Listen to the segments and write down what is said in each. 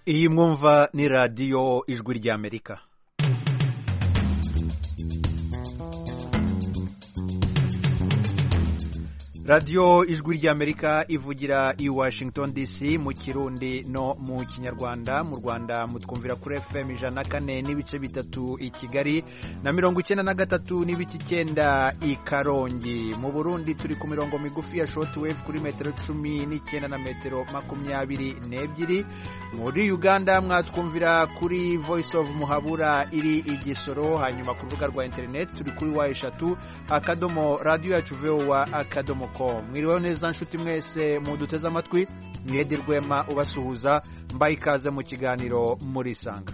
iyi mwumva ni radiyo ijwi ry'Amerika. radiyo ijwi ry'Amerika ivugira i Washington DC mu Kirundi no mu Kinyarwanda. Mu Rwanda mutwumvira kuri FM 104 n'ibice bitatu i Kigali na 93 n'ibice 9 i Karongi. Mu Burundi turi ku mirongo migufi ya shortwave kuri metero 19 na metero 22. Muri Uganda mwatwumvira kuri Voice of Muhabura iri Igisoro, hanyuma ku rubuga rwa internet turi kuri wa3 akadomo radio yacu VOA akadomo. Mwiriwe neza nshuti mwese muduteze amatwi, Mwedi Rwema ubasuhuza, mbaye ikaze mu kiganiro Murisanga.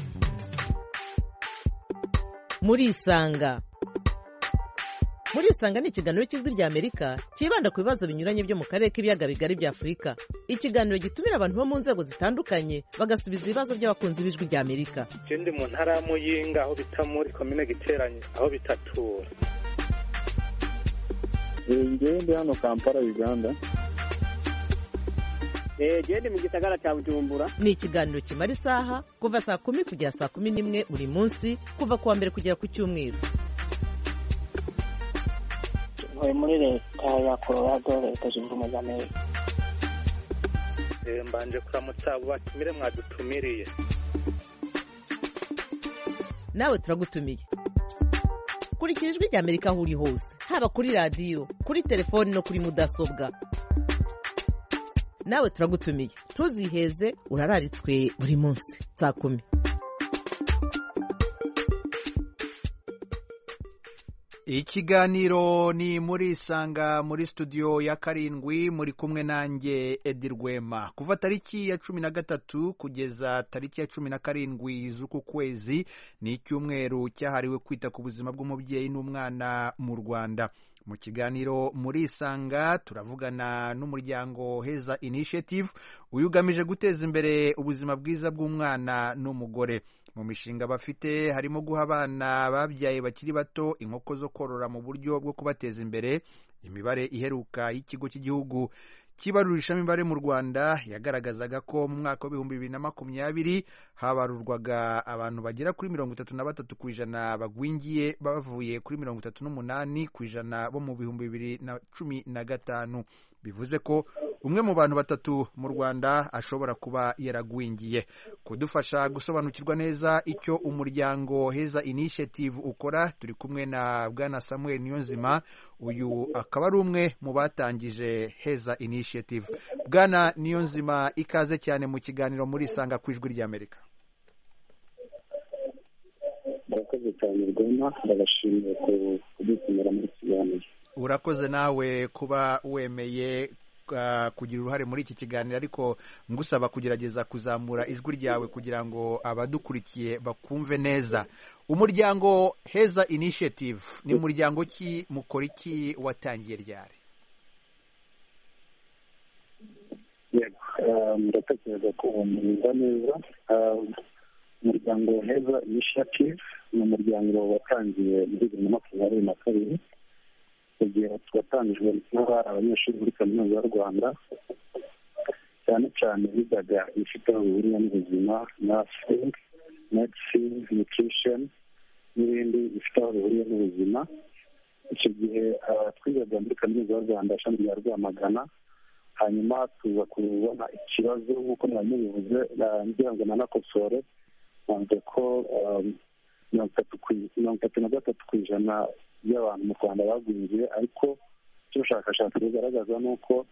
Murisanga ni ikiganiro cy'ijwi ry'Amerika kibanda ku bibazo binyuranye byo mu karere k'ibiyaga bigari bya Afurika. Ikiganiro gitumira abantu bo mu nzego zitandukanye bagasubiza ibibazo by'abakunzi b'ijwi ry'Amerika. Ndi mu ntara ya Muyinga aho bita muri komine Giteranye aho bitatura. Ngende hano Kampala Uganda. Gende mu gisagara cya Bujumbura. Ni ikiganiro kimara isaha kuva saa 10 kugera saa 11 buri munsi kuva kuwa mbere kugera ku Cyumweru. Muri leta ya Colorado leta zunze ubumwe za Amerika. Mbanje kuramutsa abo batumire mwadutumiriye. Nawe turagutumiye. Kurikira ijwi ry'Amerika aho uri hose, haba kuri radiyo, kuri telefoni no kuri mudasobwa. Nawe turagutumiye, ntuziheze, urararitswe buri munsi saa 10. Ikiganiro ni Murisanga muri studio ya 7, muri kumwe nanjye Edi Rwema. Kuva tariki ya 13 kugeza tariki ya 17 z'uku kwezi ni icyumweru cyahariwe kwita ku buzima bw'umubyeyi n'umwana mu Rwanda. Mu kiganiro Murisanga turavugana n'umuryango Heza Initiative uyugamije guteza imbere ubuzima bwiza bw'umwana n'umugore. Mu mishinga bafite harimo guha abana babyaye bakiri bato inkoko zo korora mu buryo bwo kubateza imbere. Imibare iheruka y'ikigo cy'igihugu kibarurisha imibare mu Rwanda yagaragazaga ko mu mwaka wa 2020 habarurwaga abantu bagera kuri 33% bagwingiye bavuye kuri 38% bo mu 2015. Bivuze ko umwe mu bantu 3 mu Rwanda ashobora kuba yaragwingiye. Kudufasha gusobanukirwa neza icyo umuryango Heza Initiative ukora, turi kumwe na Bwana Samuel Niyonzima. Uyu akaba ari umwe mu batangije Heza Initiative. Bwana Niyonzima, ikaze cyane mu kiganiro Murisanga ku ijwi ry'Amerika. Murakoze cyane Rwema, ndabashimiye kudutumira muri kiganiro. Urakoze nawe kuba wemeye kugira uruhare muri iki kiganiro, ariko ngusaba kugerageza kuzamura ijwi ryawe kugira ngo abadukurikiye bakumve neza. Umuryango Heza Initiative ni umuryango ki, mukora iki, watangiye ryari? Ndatekereza ko umuryango neza. Umuryango Heza Initiative ni umuryango watangiye muri 2022 kugira twatangijwe n'abari abanyeshuri muri kaminuza y'u Rwanda, cyane cyane bigaga ifite ubumenyi n'ubuzima, nursing, medicine, nutrition n'ibindi bifite ubumenyi n'ubuzima. Icyo gihe twigaga muri kaminuza y'u Rwanda ishami rya Rwamagana, hanyuma tuza kubona ikibazo nk'uko mwabivuze, ngira ngo nanakosore nanze ko 33% y'abantu mu Rwanda bagwingiye, ariko icyo ubushakashatsi bugaragaza ni uko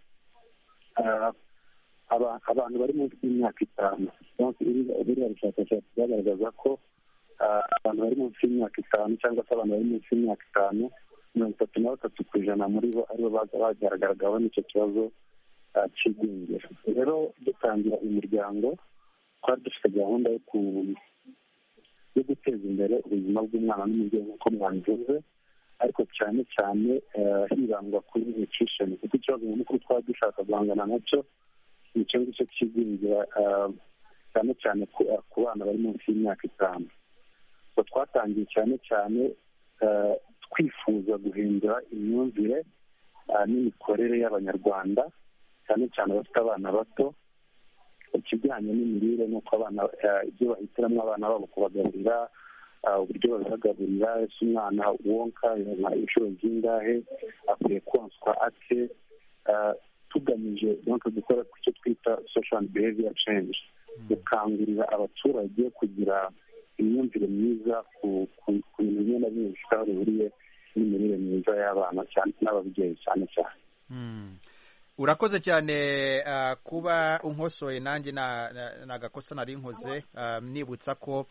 abantu bari munsi y'imyaka 5, buriya bushakashatsi bwagaragaza ko abantu bari munsi y'imyaka 5 cyangwa se abantu bari munsi y'imyaka 5, 33% muri bo aribo bagaragaraho n'icyo kibazo cy'igwingira. Rero dutangira umuryango, twari dufite gahunda yo guteza imbere ubuzima bw'umwana n'umubyeyi nk'uko mwabivuze, ariko cyane cyane hibandwa kuri nutrition, kuko ikibazo nyamukuru twari dushaka guhangana nacyo ni icyo ngicyo cy'igwingira, cyane cyane ku bana bari munsi y'imyaka 5. Twatangiye cyane cyane twifuza guhindura imyumvire n'imikorere y'Abanyarwanda, cyane cyane abafite abana bato, ikijyanye n'imirire n'uko abana ibyo bahitiramo abana babo kubagaburira, uburyo babagaburira, ese umwana wonka inshuro zingahe, akwiye konswa ate, tugamije gukora icyo twita social and behavior change, gukangurira abaturage kugira imyumvire myiza ku bintu bimwe na bimwe bifite aho bihuriye n'imirire myiza y'abana cyane n'ababyeyi cyane cyane. Urakoze cyane kuba unkosoye, nanjye nagakosa nari nkoze, nibutsa ko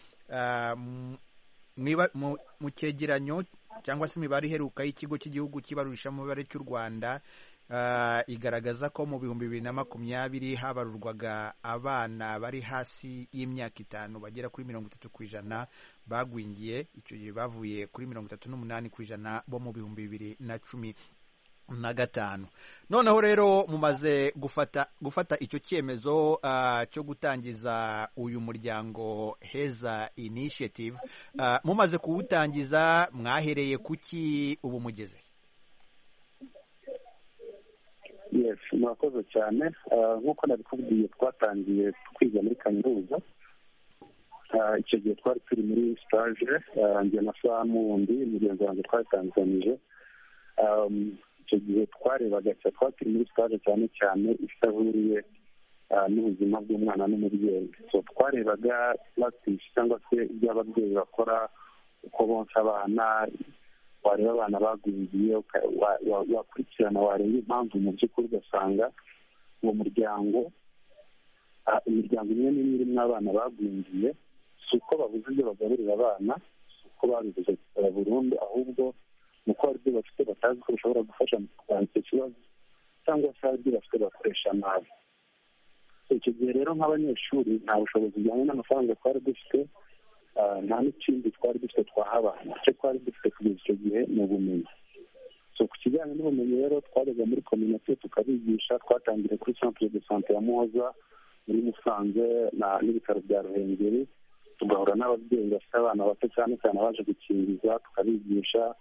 mu cyegeranyo cyangwa se imibare iheruka y'ikigo cy'igihugu cy'ibarurishamibare cy'u Rwanda igaragaza ko mu 2020 habarurwaga abana bari hasi y'imyaka 5 bagera kuri 30% bagwingiye. Icyo gihe bavuye kuri 38% bo mu 2015. Noneho rero mumaze gufata icyo cyemezo cyo gutangiza uyu muryango Heza Initiative. Mumaze kuwutangiza mwahereye kuki ubu mugeze? Yes, murakoze cyane. Nk'uko nabikubwiye, twatangiye kwiga muri kaminuza. Icyo gihe twari turi muri stage, njye na Samu wundi mugenzi wanjye twatangizanije. Icyo gihe twarebaga twari turi muri stage cyane cyane ifite ahuriye n'ubuzima bw'umwana n'umubyeyi. So twarebaga practice cyangwa se ibyo ababyeyi bakora, uko bonsa abana, wareba abana bagwingiye, wakurikirana, wareba impamvu mu by'ukuri ugasanga uwo muryango, imiryango imwe n'imwe irimo abana bagwingiye, si uko babuze ibyo bagaburira abana, si uko babibuze burundu, ahubwo ni uko hari ibyo bafite batazi ko bishobora gufasha mu kurwanya icyo kibazo, cyangwa se hari ibyo bafite bakoresha nabi. Icyo gihe rero nk'abanyeshuri nta bushobozi bujyanye n'amafaranga twari dufite, nta n'ikindi twari dufite twaha abana. Icyo twari dufite kugeza icyo gihe ni ubumenyi. So ku kijyanye n'ubumenyi rero twajyaga muri community tukabigisha. Twatangiriye kuri centre de santé ya Muhoza muri Musanze n'ibitaro bya Ruhengeri, tugahura n'ababyeyi bafite abana bato cyane cyane baje gukingiza, tukabigisha.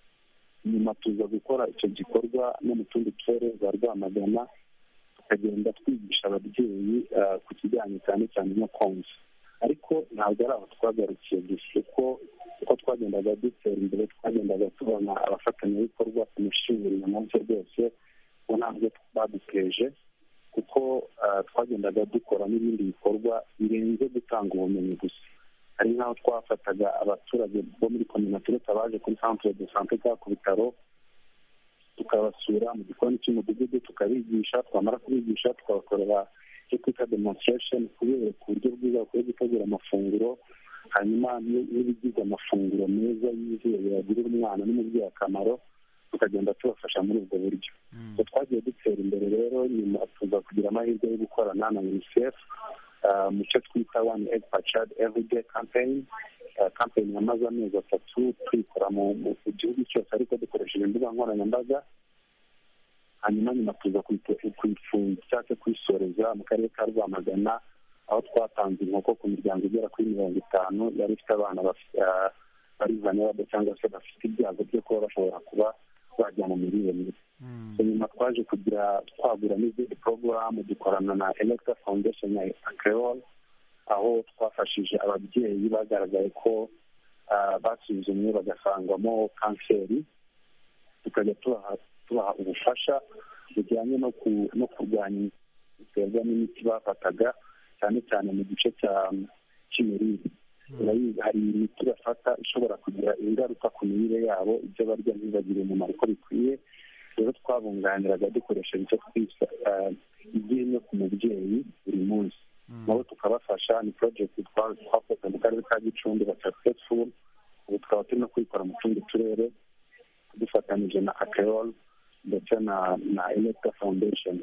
Nyuma tuza gukora icyo gikorwa no mu tundi turere za Rwamagana, tukagenda twigisha ababyeyi ku kijyanye cyane cyane no konsa. Ariko ntabwo ari aho twagarukiye gusa, uko twagendaga dutera imbere twagendaga tubona abafatanyabikorwa tumushingira munsi rwose ngo ntabwo baduteje, kuko twagendaga dukora n'ibindi bikorwa birenze gutanga ubumenyi gusa. Hari nk'aho twafataga abaturage bo muri community baje kuri centre de santé cyangwa ku bitaro, tukabasura mu gikoni cy'umudugudu tukabigisha, twamara kubigisha tukabakorera icyo twita demonstration, kubera ku buryo bwiza bakwiye gutegura amafunguro, hanyuma n'ibigize amafunguro meza yuzuye yagirira umwana n'umubyeyi akamaro, tukagenda tubafasha muri ubwo buryo. Twagiye dutera imbere rero, nyuma tuza kugira amahirwe yo gukorana na UNICEF mu cyo twita One Egg per Child Everyday campaign. Campaign yamaze amezi 3 tuyikora mu gihugu cyose, ariko dukoresheje imbuga nkoranyambaga. Hanyuma nyuma tuza kuyifunga cyangwa kuyisoreza mu karere ka Rwamagana, aho twatanze inkoko ku miryango igera kuri 50 yari ifite abana bari vulnerable cyangwa se bafite ibyago byo kuba bashobora kuba bajya mu mirire mibi. Nyuma twaje twagura n'izindi porogaramu, dukorana na Electa Foundation ya Acreol, aho twafashije ababyeyi bagaragaye ko basuzumwe bagasangwamo kanseri, tukajya tubaha ubufasha bujyanye no kurwanya biterwa n'imiti bafataga, cyane cyane mu gice cy'imirire. Hari imiti bafata ishobora kugira ingaruka ku mirire yabo, ibyo barya ntibibagire umumaro uko bikwiye. Rero twabunganiraga dukoresheje icyo twita ibyinyo ku mubyeyi buri munsi, nabo tukabafasha. Ni project twakoze mu karere ka Gicumbi ba successful, ubu tukaba turimo kuyikora mu tundi turere dufatanyije na Acreol ndetse na Electa Foundation.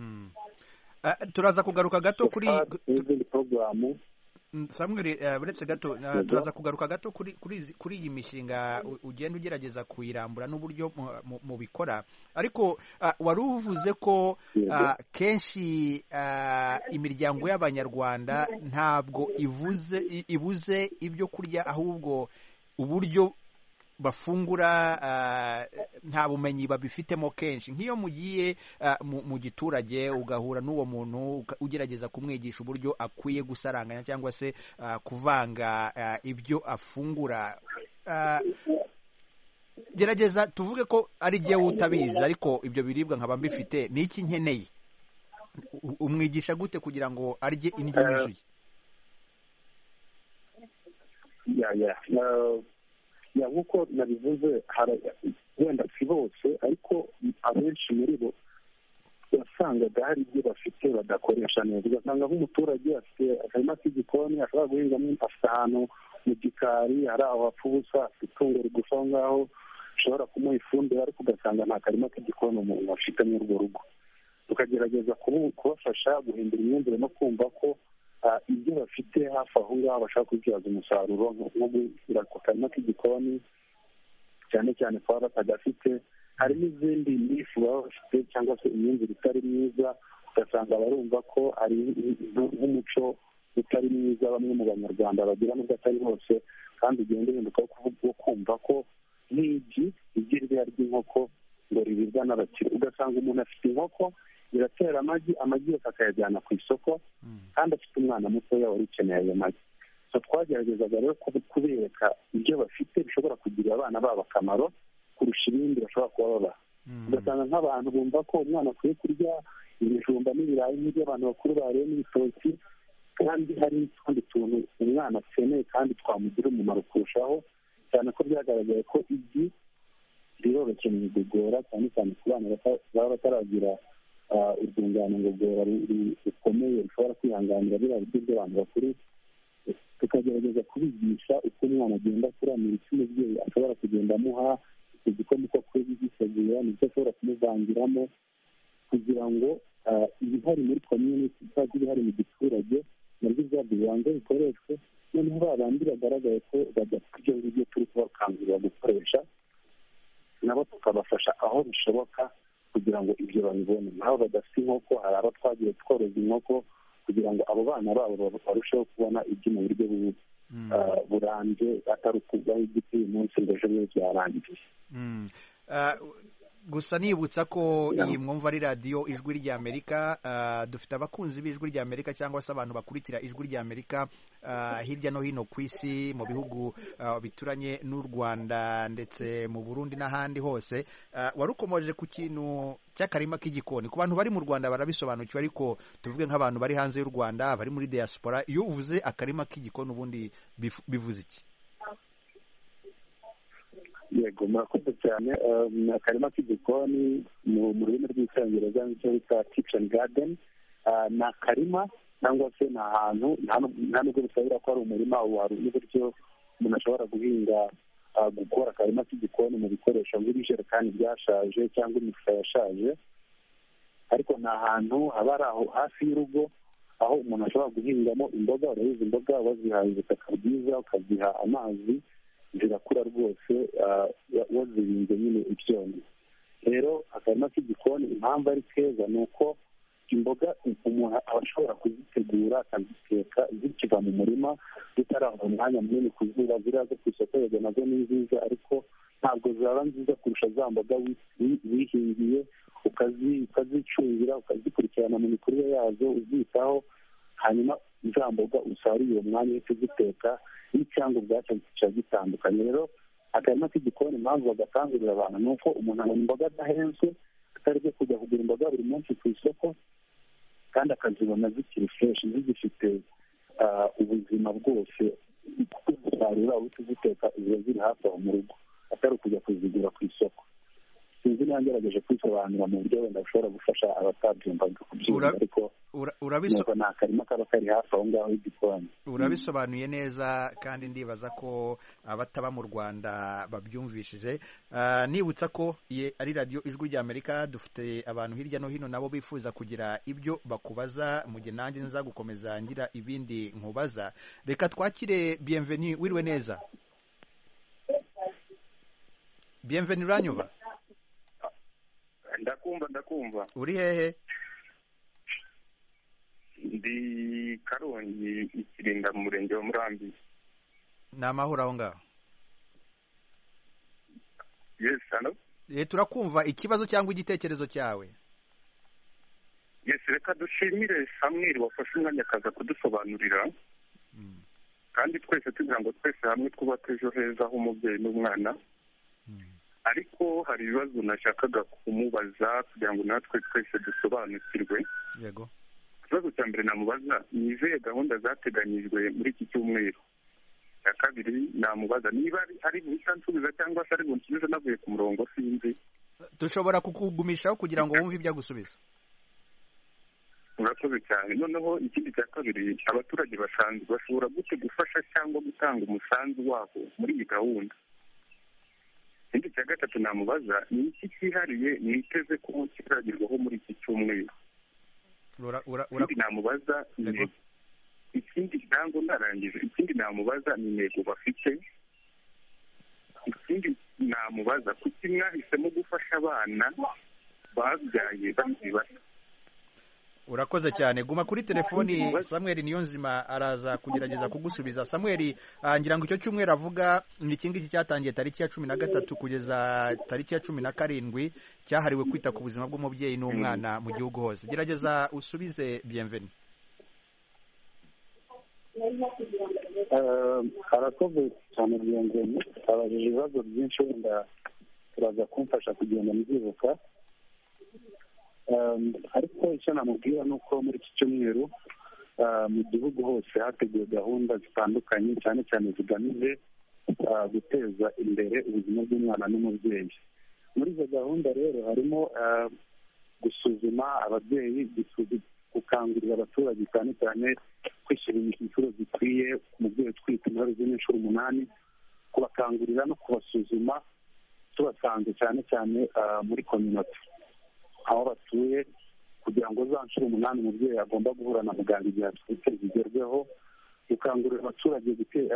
Turaza kugaruka gato kuri izindi porogaramu. Samuel, buretse gato turaza kugaruka gato kuri iyi mishinga ugenda ugerageza kuyirambura n'uburyo mubikora, ariko wari uvuze ko kenshi imiryango y'Abanyarwanda ntabwo ibuze ibyo kurya, ahubwo uburyo bafungura nta bumenyi babifitemo kenshi. Nk'iyo mugiye mu giturage ugahura n'uwo muntu ugerageza kumwigisha uburyo akwiye gusaranganya cyangwa se kuvanga ibyo afungura, gerageza tuvuge ko ari jyewe utabizi ariko ibyo biribwa nkaba mbifite, ni iki nkeneye, umwigisha gute kugira ngo arye indyo yuzuye? nk'uko nabivuze, wenda si bose ariko abenshi muri bo wasangaga hari ibyo bafite badakoresha neza. ugasanga nk'umuturage afite akarima k'igikoni ashobora guhingamo, afite ahantu mu gikari hari aho hapfa ubusa, afite itungo rigufi aho ngaho ushobora kumuha ifumbire, ariko ugasanga nta karima k'igikoni umuntu afite muri urwo rugo. tukagerageza kubafasha guhindura imyumvire no kumva ko ibyo bafite hafi aho ngaho bashaka kubyaza umusaruro, nko gushyira ku karima k'igikoni cyane cyane kuba batagafite. hari n'izindi nifu baba bafite cyangwa se imyumvire itari myiza, ugasanga barumva ko ari nk'umuco utari mwiza bamwe mu banyarwanda bagira, nubwo atari bose, kandi ugenda uhinduka wo kumva ko nk'igi irya ry'inkoko ngo riribwa n'abakire. ugasanga umuntu afite inkoko iratera amagi yose akayajyana ku isoko, kandi afite umwana mutoya wari ukeneye ayo magi. twageragezaga rero kubereka ibyo bafite bishobora kugirira abana babo akamaro kurusha ibindi bashobora kuba babaha. ugasanga nk'abantu bumva ko umwana akwiye kurya ibijumba n'ibirayi nk'ibyo abantu bakuru bariye n'ibitoki, kandi hari n'utundi tuntu umwana akeneye kandi twamugira umumaro kurushaho, cyane ko byagaragaye ko igi riroroshye mu igogora, cyane cyane ku bana baba bataragira urwungano ngogora rukomeye rushobora kwihanganira biriya biryo by'abantu bakuru. tukagerageza kubigisha uko umwana agenda akuramira icyo umubyeyi ashobora kugenda amuha, icyo gikoma uko akwiye kugitegura, nicyo ashobora kumuvangiramo, kugira ngo ibihari muri komyuniti cyangwa ibihari mu giturage nabyo byabyo bibanza bikoreshwe, noneho babandi bagaragaye ko badafite ibyo ngibyo turi kubakangurira gukoresha, nabo tukabafasha aho bishoboka kugira ngo ibyo babibone. naho badafite inkoko, hari abo twagiye tworoza inkoko kugira ngo abo bana babo barusheho kubona ibyo mu buryo burambye, atari ukubaho igiti uyu munsi ngo ejo bundi byarangiye. Gusa nibutsa ko iyi mwumva ari radiyo ijwi ry'Amerika, dufite abakunzi b'ijwi ry'Amerika cyangwa se abantu bakurikira ijwi ry'Amerika hirya no hino ku isi, mu bihugu bituranye n'u Rwanda ndetse mu Burundi n'ahandi hose. wari ukomoje ku kintu cy'akarima k'igikoni. Ku bantu bari mu Rwanda barabisobanukiwe, ariko tuvuge nk'abantu bari hanze y'u Rwanda, bari muri diaspora, iyo uvuze akarima k'igikoni ubundi bivuze iki? Yego, murakoze cyane. akarima k'igikoni mu rurimi rw'icyongereza nicyo bita kitchen garden. ni akarima cyangwa se ni ahantu, nta nubwo bisabira ko ari umurima, hari n'uburyo umuntu ashobora guhinga, gukora akarima k'igikoni mu bikoresho nk'ibijerekani byashaje cyangwa imifuka yashaje, ariko ni ahantu haba ari aho hafi y'urugo, aho umuntu ashobora guhingamo imboga. urabizi imboga wazihaye ubutaka bwiza, ukaziha amazi, zirakura rwose wazirinze nyine ibyondo. rero akarima k'igikoni impamvu ari keza ni uko imboga umuntu aba ashobora kuzitegura akaziteka zikiva mu murima, zitarava umwanya munini ku zuba. ziriya zo ku isoko yego nazo ni nziza, ariko ntabwo zaba nziza kurusha za mboga wihingiye, ukazicungira, ukazikurikirana mu mikurire yazo, uzitaho, hanyuma za mboga usarura uwo mwanya uhita uziteka, n'icyangwa ubwacyo kiba gitandukanye. rero akarima k'igikoni impamvu bagakangurira abantu ni uko umuntu abona imboga adahenzwe, atari byo kujya kugura imboga buri munsi ku isoko, kandi akazibona zikiri freshi, zigifite ubuzima bwose, kuko uzisarura uhita uziteka, ziba ziri hafi aho mu rugo, atari ukujya kuzigura ku isoko. sinzi niba ngerageje kwisobanura mu buryo wenda bushobora gufasha abatabyumva kubyumva, ariko ni akarima kaba kari hafi aho ngaho y'igikoni. Urabisobanuye neza, kandi ndibaza ko abataba mu Rwanda babyumvishije. Nibutsa ko ari radiyo ijwi ry'Amerika, dufite abantu hirya no hino nabo bifuza kugira ibyo bakubaza, mu gihe nanjye nza gukomeza ngira ibindi nkubaza. Reka twakire Bienvenue. Wiriwe neza Bienvenue, uranyumva? Ndakumva. Uri hehe? Ndi Karongi, Ikirinda, mu murenge wa Murambi. Ni amahoro aho ngaho? Yes, hello. Turakumva ikibazo cyangwa igitekerezo cyawe. Yes, reka dushimire Samuel wafashe umwanya akaza kudusobanurira. Kandi twese tugira ngo twese hamwe twubake ejo heza h'umubyeyi n'umwana. Ariko hari ibibazo nashakaga kumubaza kugira ngo natwe twese dusobanukirwe. Yego. Ikibazo cya mbere namubaza ni izihe gahunda zateganyijwe muri iki cyumweru. Ya kabiri namubaza niba ari busansubiza cyangwa se ari bunsubize navuye ku murongo sinzi. Dushobora kukugumishaho kugira ngo wumve ibyo gusubiza. Murakoze cyane. Noneho ikindi cya kabiri, abaturage basanzwe bashobora gute gufasha cyangwa gutanga umusanzu wabo muri iyi gahunda. Ikindi cya gatatu namubaza ni iki cyihariye niteze ko kizagirwaho muri iki cyumweru. Ikindi namubaza ikindi ntabwo ndarangije. Ikindi namubaza ni intego bafite. Ikindi namubaza kuki mwahisemo gufasha abana babyaye bakiri bato. Urakoze cyane. Guma kuri telefoni, Samuel Niyonzima araza kugerageza kugusubiza. Samuel, ngira ngo icyo cyumweru avuga ni ikingiki cyatangiye tariki ya 13 kugeza tariki ya 17 cyahariwe kwita ku buzima bw'umubyeyi n'umwana mu gihugu hose. Gerageza usubize Bienvenue. Arakoze cyane Bienvenue, abajije ibibazo byinshi wenda turaza kumfasha kugenda mbyibuka. Ariko icyo namubwira ni uko muri iki cyumweru mu gihugu hose hateguwe gahunda zitandukanye cyane cyane zigamije guteza imbere ubuzima bw'umwana n'umubyeyi. Muri izo gahunda rero harimo gusuzuma ababyeyi, gukangurira abaturage cyane cyane kwishyura inshuro zikwiye ku mubyeyi utwite inshuro 8, kubakangurira no kubasuzuma tubasanze cyane cyane muri community aho batuye kugira ngo za nshuro 8 umubyeyi agomba guhura na muganga igihe atwite zigerweho. Gukangurira abaturage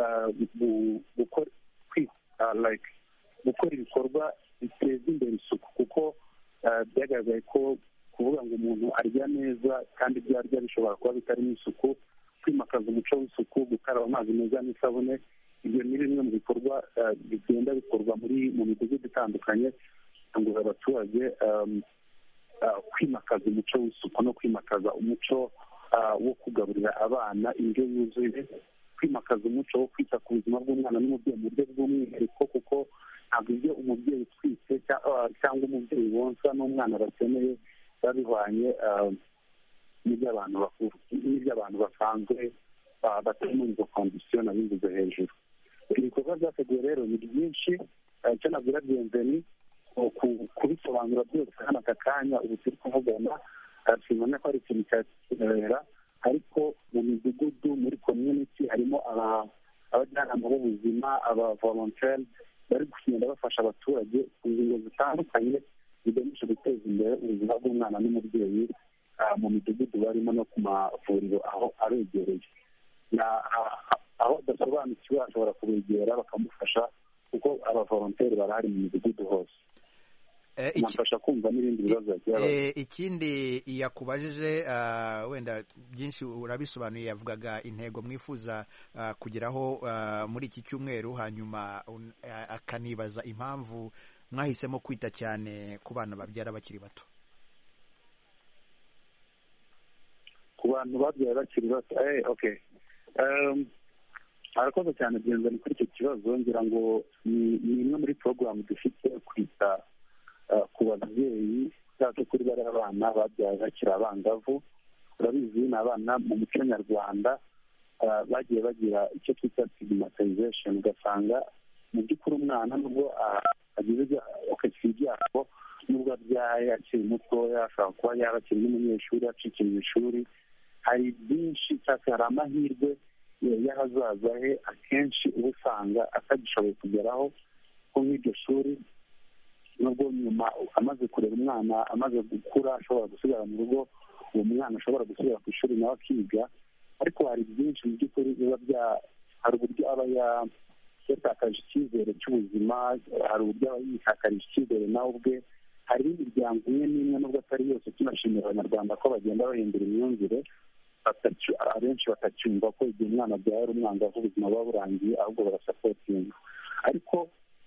gukora ibikorwa biteza imbere isuku, kuko byagaragaye ko kuvuga ngo umuntu arya neza kandi ibyo arya bishobora kuba bitarimo isuku. Kwimakaza umuco w'isuku, gukaraba amazi meza n'isabune, ibyo ni bimwe mu bikorwa bigenda bikorwa mu midugudu itandukanye gukangurira abaturage kwimakaza umuco w'isuku no kwimakaza umuco wo kugaburira abana indyo yuzuye, kwimakaza umuco wo kwita ku buzima bw'umwana n'umubyeyi mu buryo bw'umwihariko, kuko ntabwo ibyo umubyeyi utwite cyangwa umubyeyi wonsa n'umwana bakeneye biba bihwanye n'iby'abantu bakuru, n'iby'abantu basanzwe batari muri izo kondisiyo nabivuze hejuru. Ibikorwa byateguwe rero ni byinshi. Icyo nabwira Bienvenue kubisobanura byose hano aka kanya ubu turi kuvugana simenya ko ari ikintu cyakibera, ariko mu midugudu muri community harimo abajyanama b'ubuzima, abavolontaire bari kugenda bafasha abaturage ku ngingo zitandukanye zigamije guteza imbere ubuzima bw'umwana n'umubyeyi mu midugudu barimo no ku mavuriro aho abegereye. Aho adasobanukiwe ashobora kubegera bakamufasha, kuko abavolontaire barahari mu midugudu hose. Nafasha kumva n'ibindi bibazo byabaye. Ikindi yakubajije wenda byinshi urabisobanuye, yavugaga intego mwifuza kugeraho muri iki cyumweru, hanyuma akanibaza impamvu mwahisemo kwita cyane ku bana babyara bakiri bato. Ku bantu babyara bakiri bato, okay. Arakoze cyane Bienvenue kuri icyo kibazo. Ngira ngo ni imwe muri porogaramu dufite kwita ku babyeyi cyangwa kuri bariya abana babyaye bakiri abangavu. Urabizi ni abana mu muco nyarwanda bagiye bagira icyo twita stigmatization, ugasanga mu by'ukuri umwana nubwo agize ibyago, nubwo abyaye akiri mutoya, ashobora kuba yaba akiri n'umunyeshuri acikira ishuri, hari byinshi cyangwa hari amahirwe y'ahazaza he akenshi uba usanga atagishoboye kugeraho nko nk'iryo shuri. Nubwo nyuma amaze kurera umwana, amaze gukura, ashobora gusigara mu rugo, uwo mwana ashobora gusubira ku ishuri nawe akiga, ariko hari byinshi mu by'ukuri hari uburyo aba yatakaje icyizere cy'ubuzima, hari uburyo aba yitakarije icyizere nawe ubwe. Hari imiryango imwe n'imwe, nubwo atari yose, tunashimira abanyarwanda ko bagenda bahindura imyumvire, abenshi batacyumva ko igihe umwana abyaye ari umwangavu ubuzima buba burangiye, ahubwo barasapotinga. Ariko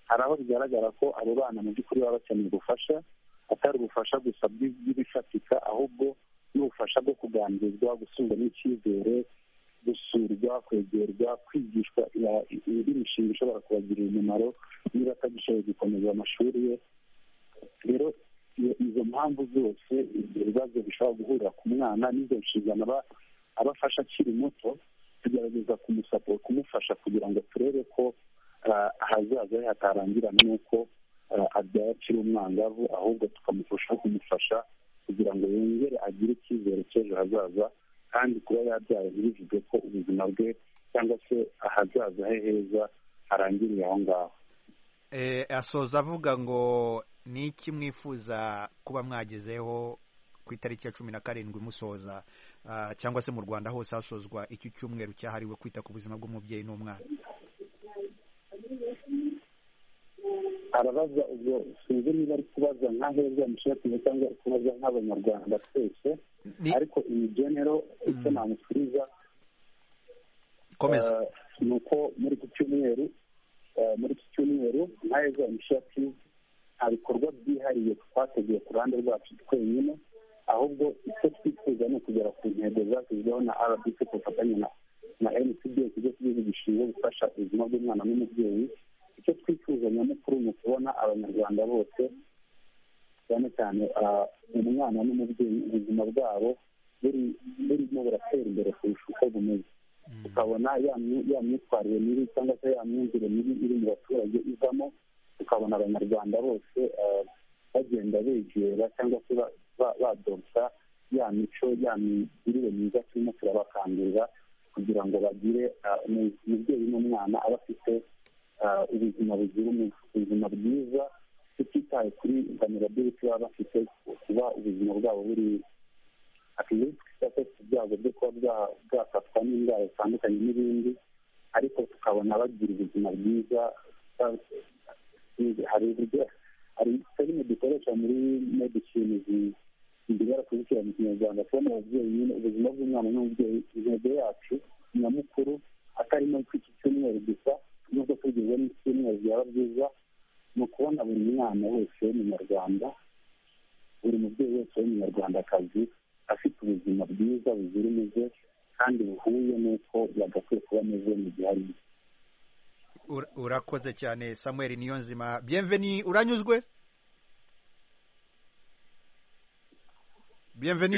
hari aho bigaragara ko abo bana mu by'ukuri baba bakeneye ubufasha, atari ubufasha gusa bw'ibifatika, ahubwo n'ubufasha bwo kuganirizwa, gusubirwa n'icyizere, gusurwa, kwegerwa, kwigishwa indi mishinga ishobora kubagirira umumaro niba atagishoboye gukomeza amashuri ye. Rero izo mpamvu zose, ibyo bibazo bishobora guhurira ku mwana n'izo nshingano abafasha akiri muto, tugerageza kumufasha kugira ngo turebe ko ahazaza he hatarangirana n'uko abyaye akiri umwangavu, ahubwo tukamufasha kumufasha kugira ngo yongere agire icyizere cy'ejo hazaza, kandi kuba yabyaye ntibivuge ko ubuzima bwe cyangwa se ahazaza he heza harangiriye aho ngaho. Asoza avuga ngo ni iki mwifuza kuba mwagezeho ku itariki ya 17 musoza, cyangwa se mu Rwanda hose hasozwa iki cyumweru cyahariwe kwita ku buzima bw'umubyeyi n'umwana? Arabaza ubwo sinzi niba ari kubaza nka heza mushaka cyangwa ari kubaza nk'abanyarwanda twese, ariko in general icyo namusubiza ni uko muri iki cyumweru nka heza initiative nta bikorwa byihariye twateguye ku ruhande rwacu twenyine, ahubwo icyo twifuza ni ukugera ku ntego zashyizweho na RBC ku bufatanye na NCD, ikigo cy'igihugu gishinzwe gufasha ubuzima bw'umwana n'umubyeyi. icyo twifuza nyamukuru ni ukubona abanyarwanda bose, cyane cyane umwana n'umubyeyi, ubuzima bwabo burimo buratera imbere kurusha uko bumeze. tukabona ya myitwarire mibi cyangwa se ya myumvire mibi iri mu baturage ivamo, tukabona abanyarwanda bose bagenda begera cyangwa se badopta ya mico, ya migirire myiza turimo turabakangurira kugira ngo bagire umubyeyi n'umwana aba afite ubuzima buzira umuze, ubuzima bwiza, tutitaye kuri vulnerability baba bafite, kuba ubuzima bwabo buri twifite ibyago byo kuba bwafatwa n'indwara zitandukanye n'ibindi, ariko tukabona bagira ubuzima bwiza. Hari terime dukoresha muri medicine zigera kuzishyira mu kinyarwanda, kubona ababyeyi nyine ubuzima bw'umwana n'umubyeyi. Intego yacu nyamukuru atari no kw'iki cyumweru gusa, nubwo tugeze n'icyumweru byaba byiza, ni ukubona buri mwana wese w'umunyarwanda, buri mubyeyi wese w'umunyarwandakazi afite ubuzima bwiza buzira umuze kandi buhuye n'uko yagakwiye kuba ameze mu gihe arimo. Urakoze cyane Samuel Niyonzima. Bienvenue, uranyuzwe? Bienvenue.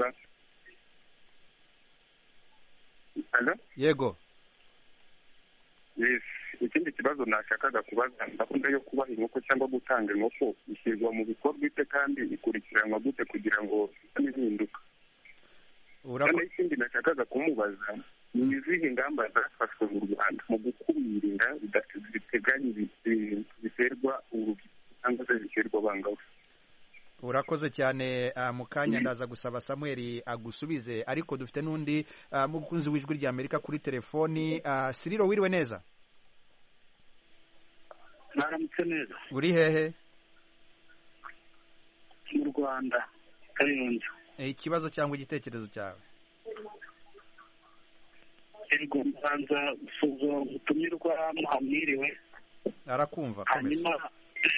Yego. Yes, ikindi kibazo nashakaga kubaza, ndakunda yo kubaha inkoko cyangwa gutanga inkoko ishyirwa mu bikorwa ite kandi ikurikiranwa gute kugira ngo ihinduka? Ikindi nashakaga kumubaza, ni izihe ngamba zafashwe mu Rwanda mu gukumira inda ziteganya ziterwa urubyiruko cyangwa se ziterwa abangavu? Urakoze cyane. Mu kanya ndaza gusaba Samuel agusubize, ariko dufite n'undi mukunzi w'ijwi rya Amerika kuri telefoni. Siriro, wiriwe neza? Naramutse neza. Uri hehe? Mu Rwanda, Kayonza. Ikibazo cyangwa igitekerezo cyawe? Ego, mbanza gusuza ubutumirwa muhamwiriwe. Arakumva. Hanyuma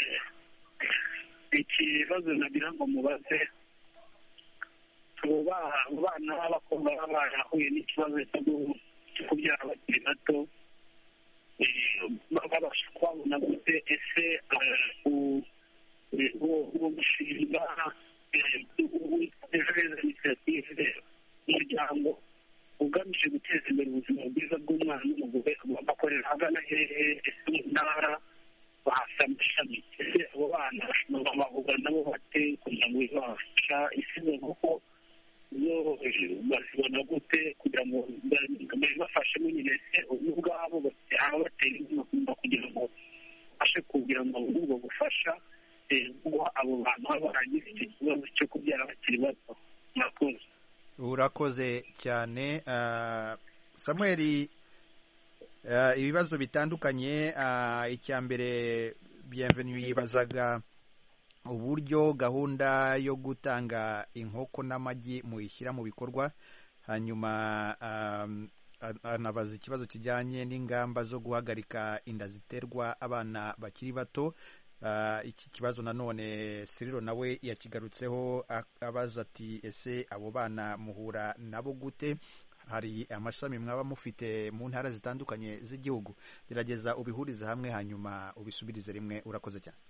ikibazo nagira ngo mubaze, abana b'abakobwa baba barahuye n'ikibazo cyo kubyara bakiri bato, babasha kubabona gute? Ese uwo mushinga w'ejo initiative umuryango ugamije guteza imbere ubuzima bwiza bw'umwana n'umugore bakorera ahagana hehe? Ese mu ntara bahasa amashami? Ese abo bana bavuga nabo bate kugira ngo babafasha? isize nk'uko zo bazibona gute kugira ngo babafashe nyine? Ese ubwabo batera inkunga kugira ngo babashe kugira ngo ubwo bufasha guha abo bantu baba baragize icyo kibazo cyo kubyara bakiri bato? Murakoze. Urakoze cyane Samuel. Ibibazo bitandukanye. Icya mbere Bienvenue yibazaga uburyo gahunda yo gutanga inkoko n'amagi muyishyira mu bikorwa, hanyuma anabaza ikibazo kijyanye n'ingamba zo guhagarika inda ziterwa abana bakiri bato. Iki kibazo nanone Siriro nawe yakigarutseho abaza ati ese abo bana muhura nabo gute? Hari amashami mwaba mufite mu ntara zitandukanye z'igihugu? Gerageza ubihurize hamwe hanyuma ubisubirize rimwe. Urakoze cyane.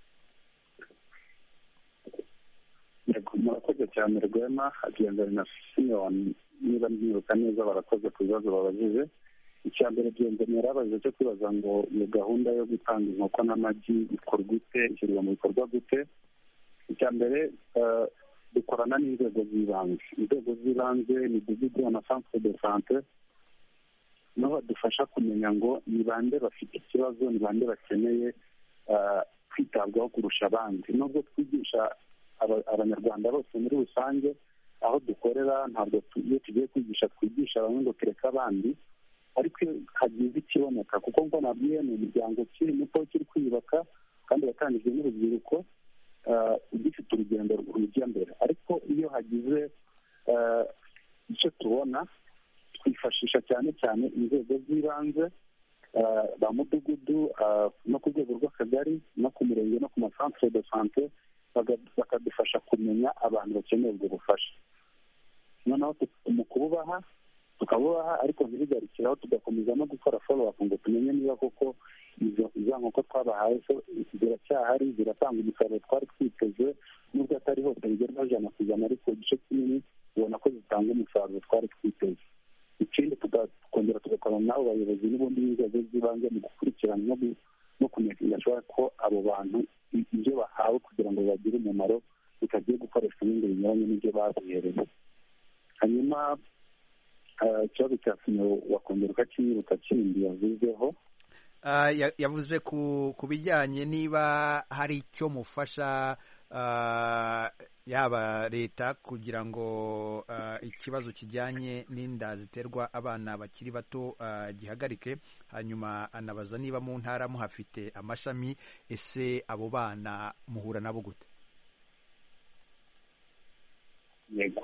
Murakoze cyane Rwema, hagendana na Simon, niba nibuka neza barakoze ku bibazo babajije. Icya mbere Byemveni yarabaje cyo kwibaza ngo iyo gahunda yo gutanga inkoko n'amagi ikorwa ite, ishyirwa mu bikorwa gute. Icya mbere dukorana n'inzego z'ibanze. Inzego z'ibanze ni Midugudu na Centre de Santé, niho badufasha kumenya ngo ni bande bafite ikibazo, ni bande bakeneye kwitabwaho kurusha abandi. Nubwo twigisha abanyarwanda bose muri rusange, aho dukorera ntabwo iyo tugiye kwigisha twigisha bamwe ngo tureke abandi, ariko hagize ikiboneka, kuko ngo nabwiye ni umuryango ukiri muto ukiri kwiyubaka kandi watangijwe n'urubyiruko ugifite urugendo rujya mbere. Ariko iyo hagize icyo tubona, twifashisha cyane cyane inzego z'ibanze, ba mudugudu no ku rwego rw'akagari no ku mirenge no ku masantere de sante, bakadufasha kumenya abantu bakeneye ubwo bufasha. Noneho mu kububaha tukabubaha, ariko ntibigarukiraho, tugakomeza no gukora follow up ngo tumenye niba koko izo nkoko twabahaye ziracyahari, ziratanga umusaruro twari twiteze, nubwo atari hose bigerwaho 100%, ariko igice kinini ubona ko zitanga umusaruro twari twiteze. Ikindi tukongera tugakorana n'abo bayobozi n'ubundi n'inzego z'ibanze mu gukurikirana no kumenyesha ko abo bantu ibyo bahawe kugira ngo bagire umumaro bitagiye gukoreshwa ibindi binyuranye n'ibyo babihereye. Hanyuma ikibazo cya Sino wakongera ukakinyibutsa kindi yavuzeho. Yavuze ku bijyanye niba hari icyo mufasha yaba leta kugira ngo ikibazo kijyanye n'inda ziterwa abana bakiri bato gihagarike. Hanyuma anabaza niba mu ntara muhafite amashami, ese abo bana muhura nabo gute? Yego,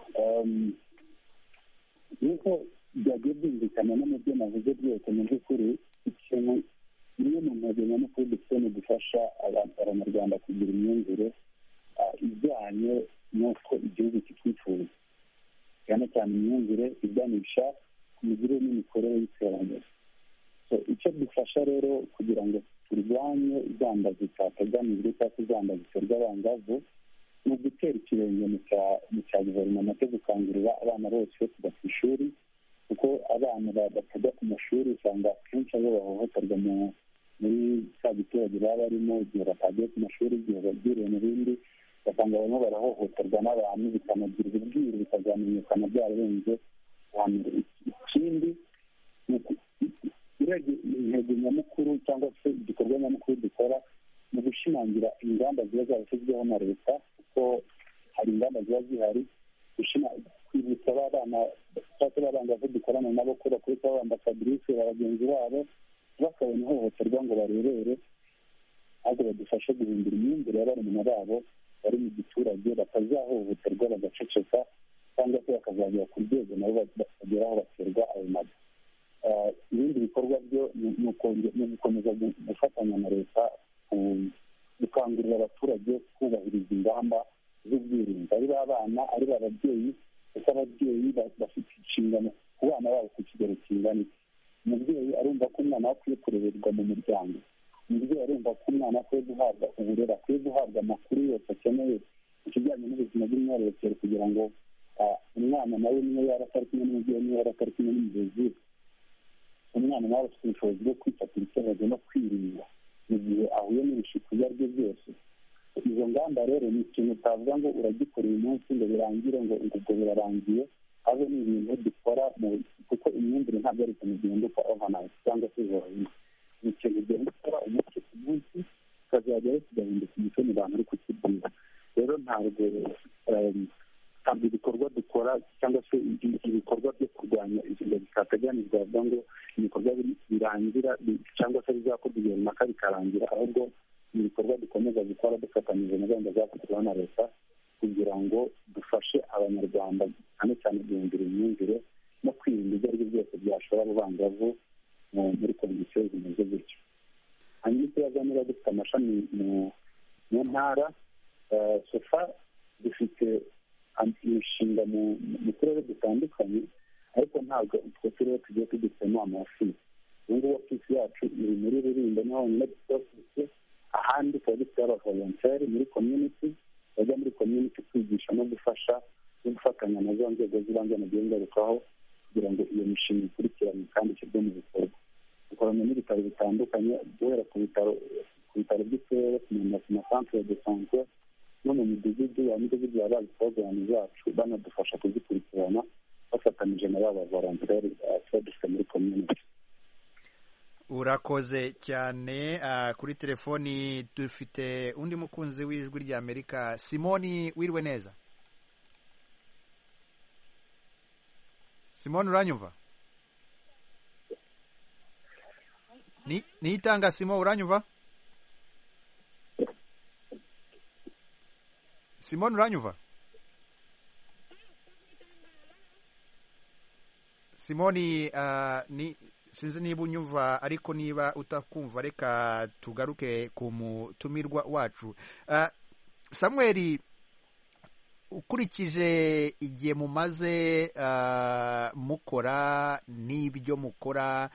nuko byagiye byumvikana no mu byo navuze byose, mu by'ukuri ikintu imwe mu ntego nyamukuru dufite ni gufasha abanyarwanda kugira imyumvire ijyanye n'uko igihugu kitwifuza, cyane cyane imyumvire iganisha ku migirire n'imikorere y'iterambere. Icyo dufasha rero kugira ngo turwanye izamba zitateganijwe cyangwa izamba ziterwa abangavu, ni ugutera ikirenge mu cya guverinoma cyo gukangurira abana bose kujya ku ishuri, kuko abana batajya ku mashuri usanga akenshi abo bahohoterwa muri cya giturage baba barimo, igihe batagiye ku mashuri, igihe bagiriye mu bindi, basanga barimo barahohoterwa n'abantu, bikanagirwa ubwiru, bikazamenyekana byararenze hambere. Ikindi intego nyamukuru cyangwa se igikorwa nyamukuru dukora mu gushimangira ingamba ziba zarashyizweho na leta, kuko hari ingamba ziba zihari, kwibutsa abana cyangwa b'abangavu dukorana nabo ko bakwiye abambasadirice ba bagenzi babo, bakabona ihohoterwa ngo barebere, ahubwo badufashe guhindura imyumvire y'abarumuna babo bari mu giturage, batazahohoterwa bagaceceka, cyangwa se bakazagera ku rwego nabo bageraho baterwa ayo mabi. Ibindi bikorwa byo ni ugukomeza gufatanya na leta gukangurira abaturage kubahiriza ingamba z'ubwirinzi, ari b'abana ari b'ababyeyi, kuko ababyeyi bafite inshingano ku bana babo ku kigero kingana iki. Umubyeyi arumva ko umwana akwiye kurererwa mu muryango, umubyeyi arumva ko umwana akwiye guhabwa uburere, akwiye guhabwa amakuru yose akeneye ku kijyanye n'ubuzima bw'imyororokere, kugira ngo umwana nawe niyo yaba atari kumwe n'umubyeyi, niyo yaba atari kumwe n'umurezi, umwana nawe afite ubushobozi bwo kwifatira icyemezo no kwirinda mu gihe ahuye n'ibishuko ibyo ari byo byose. Izo ngamba rero ni ikintu utavuga ngo uragikora uyu munsi ngo birangire, ngo ubwo birarangiye, ahubwo ni ibintu dukora kuko imyumvire ntabwo ari ikintu gihinduka overnight cyangwa se zoroheye, ni ikintu ugenda ukora umunsi ku munsi, ukazajyaho kigahinduka umuco mu bantu uri kukibwira. Rero ntabwo ibikorwa dukora cyangwa se ibikorwa byo kurwanya ingingo zitateganijwe bavuga ngo ibikorwa birangira cyangwa se bizakorwa igihe runaka bikarangira, ahubwo ni ibikorwa dukomeza gukora dufatanyije na gahunda zakozweho na leta, kugira ngo dufashe abanyarwanda cyane cyane guhindura imyumvire no kwirinda ibyo ari byo byose byashora abo bangavu muri kondisiyo zimeze gutyo. hanyuma ikibazo niba dufite amashami mu ntara, sofa dufite imishinga mu turere dutandukanye, ariko ntabwo utwo turere tugiye tugifitemo amafisi. ubu ngubu ofisi yacu iri muri Rulindo niho honyine dufite ofisi, ahandi tuba dufite abavolonteri muri community bajya muri community kwigisha no gufasha no gufatanya na za nzego z'ibanze nagiye ngarukaho kugira ngo iyo mishinga ikurikirane kandi ishyirwe mu bikorwa. dukorana n'ibitaro bitandukanye guhera ku bitaro by'uturere, ku masantere de sante no mu midugudu yabaye porogaramu zacu banadufasha kuzikurikirana bafatanyije na ba bavolonteri tuba dufite muri community. urakoze cyane. Kuri telefoni dufite undi mukunzi w'ijwi ry'Amerika, Simoni, wiriwe neza? Simoni, uranyumva? Nitanga Simoni, uranyumva? Simoni, uranyumva? Simoni, sinzi niba unyumva, ariko niba utakumva reka tugaruke ku mutumirwa wacu. Samuel, ukurikije igihe mumaze mukora n'ibyo mukora,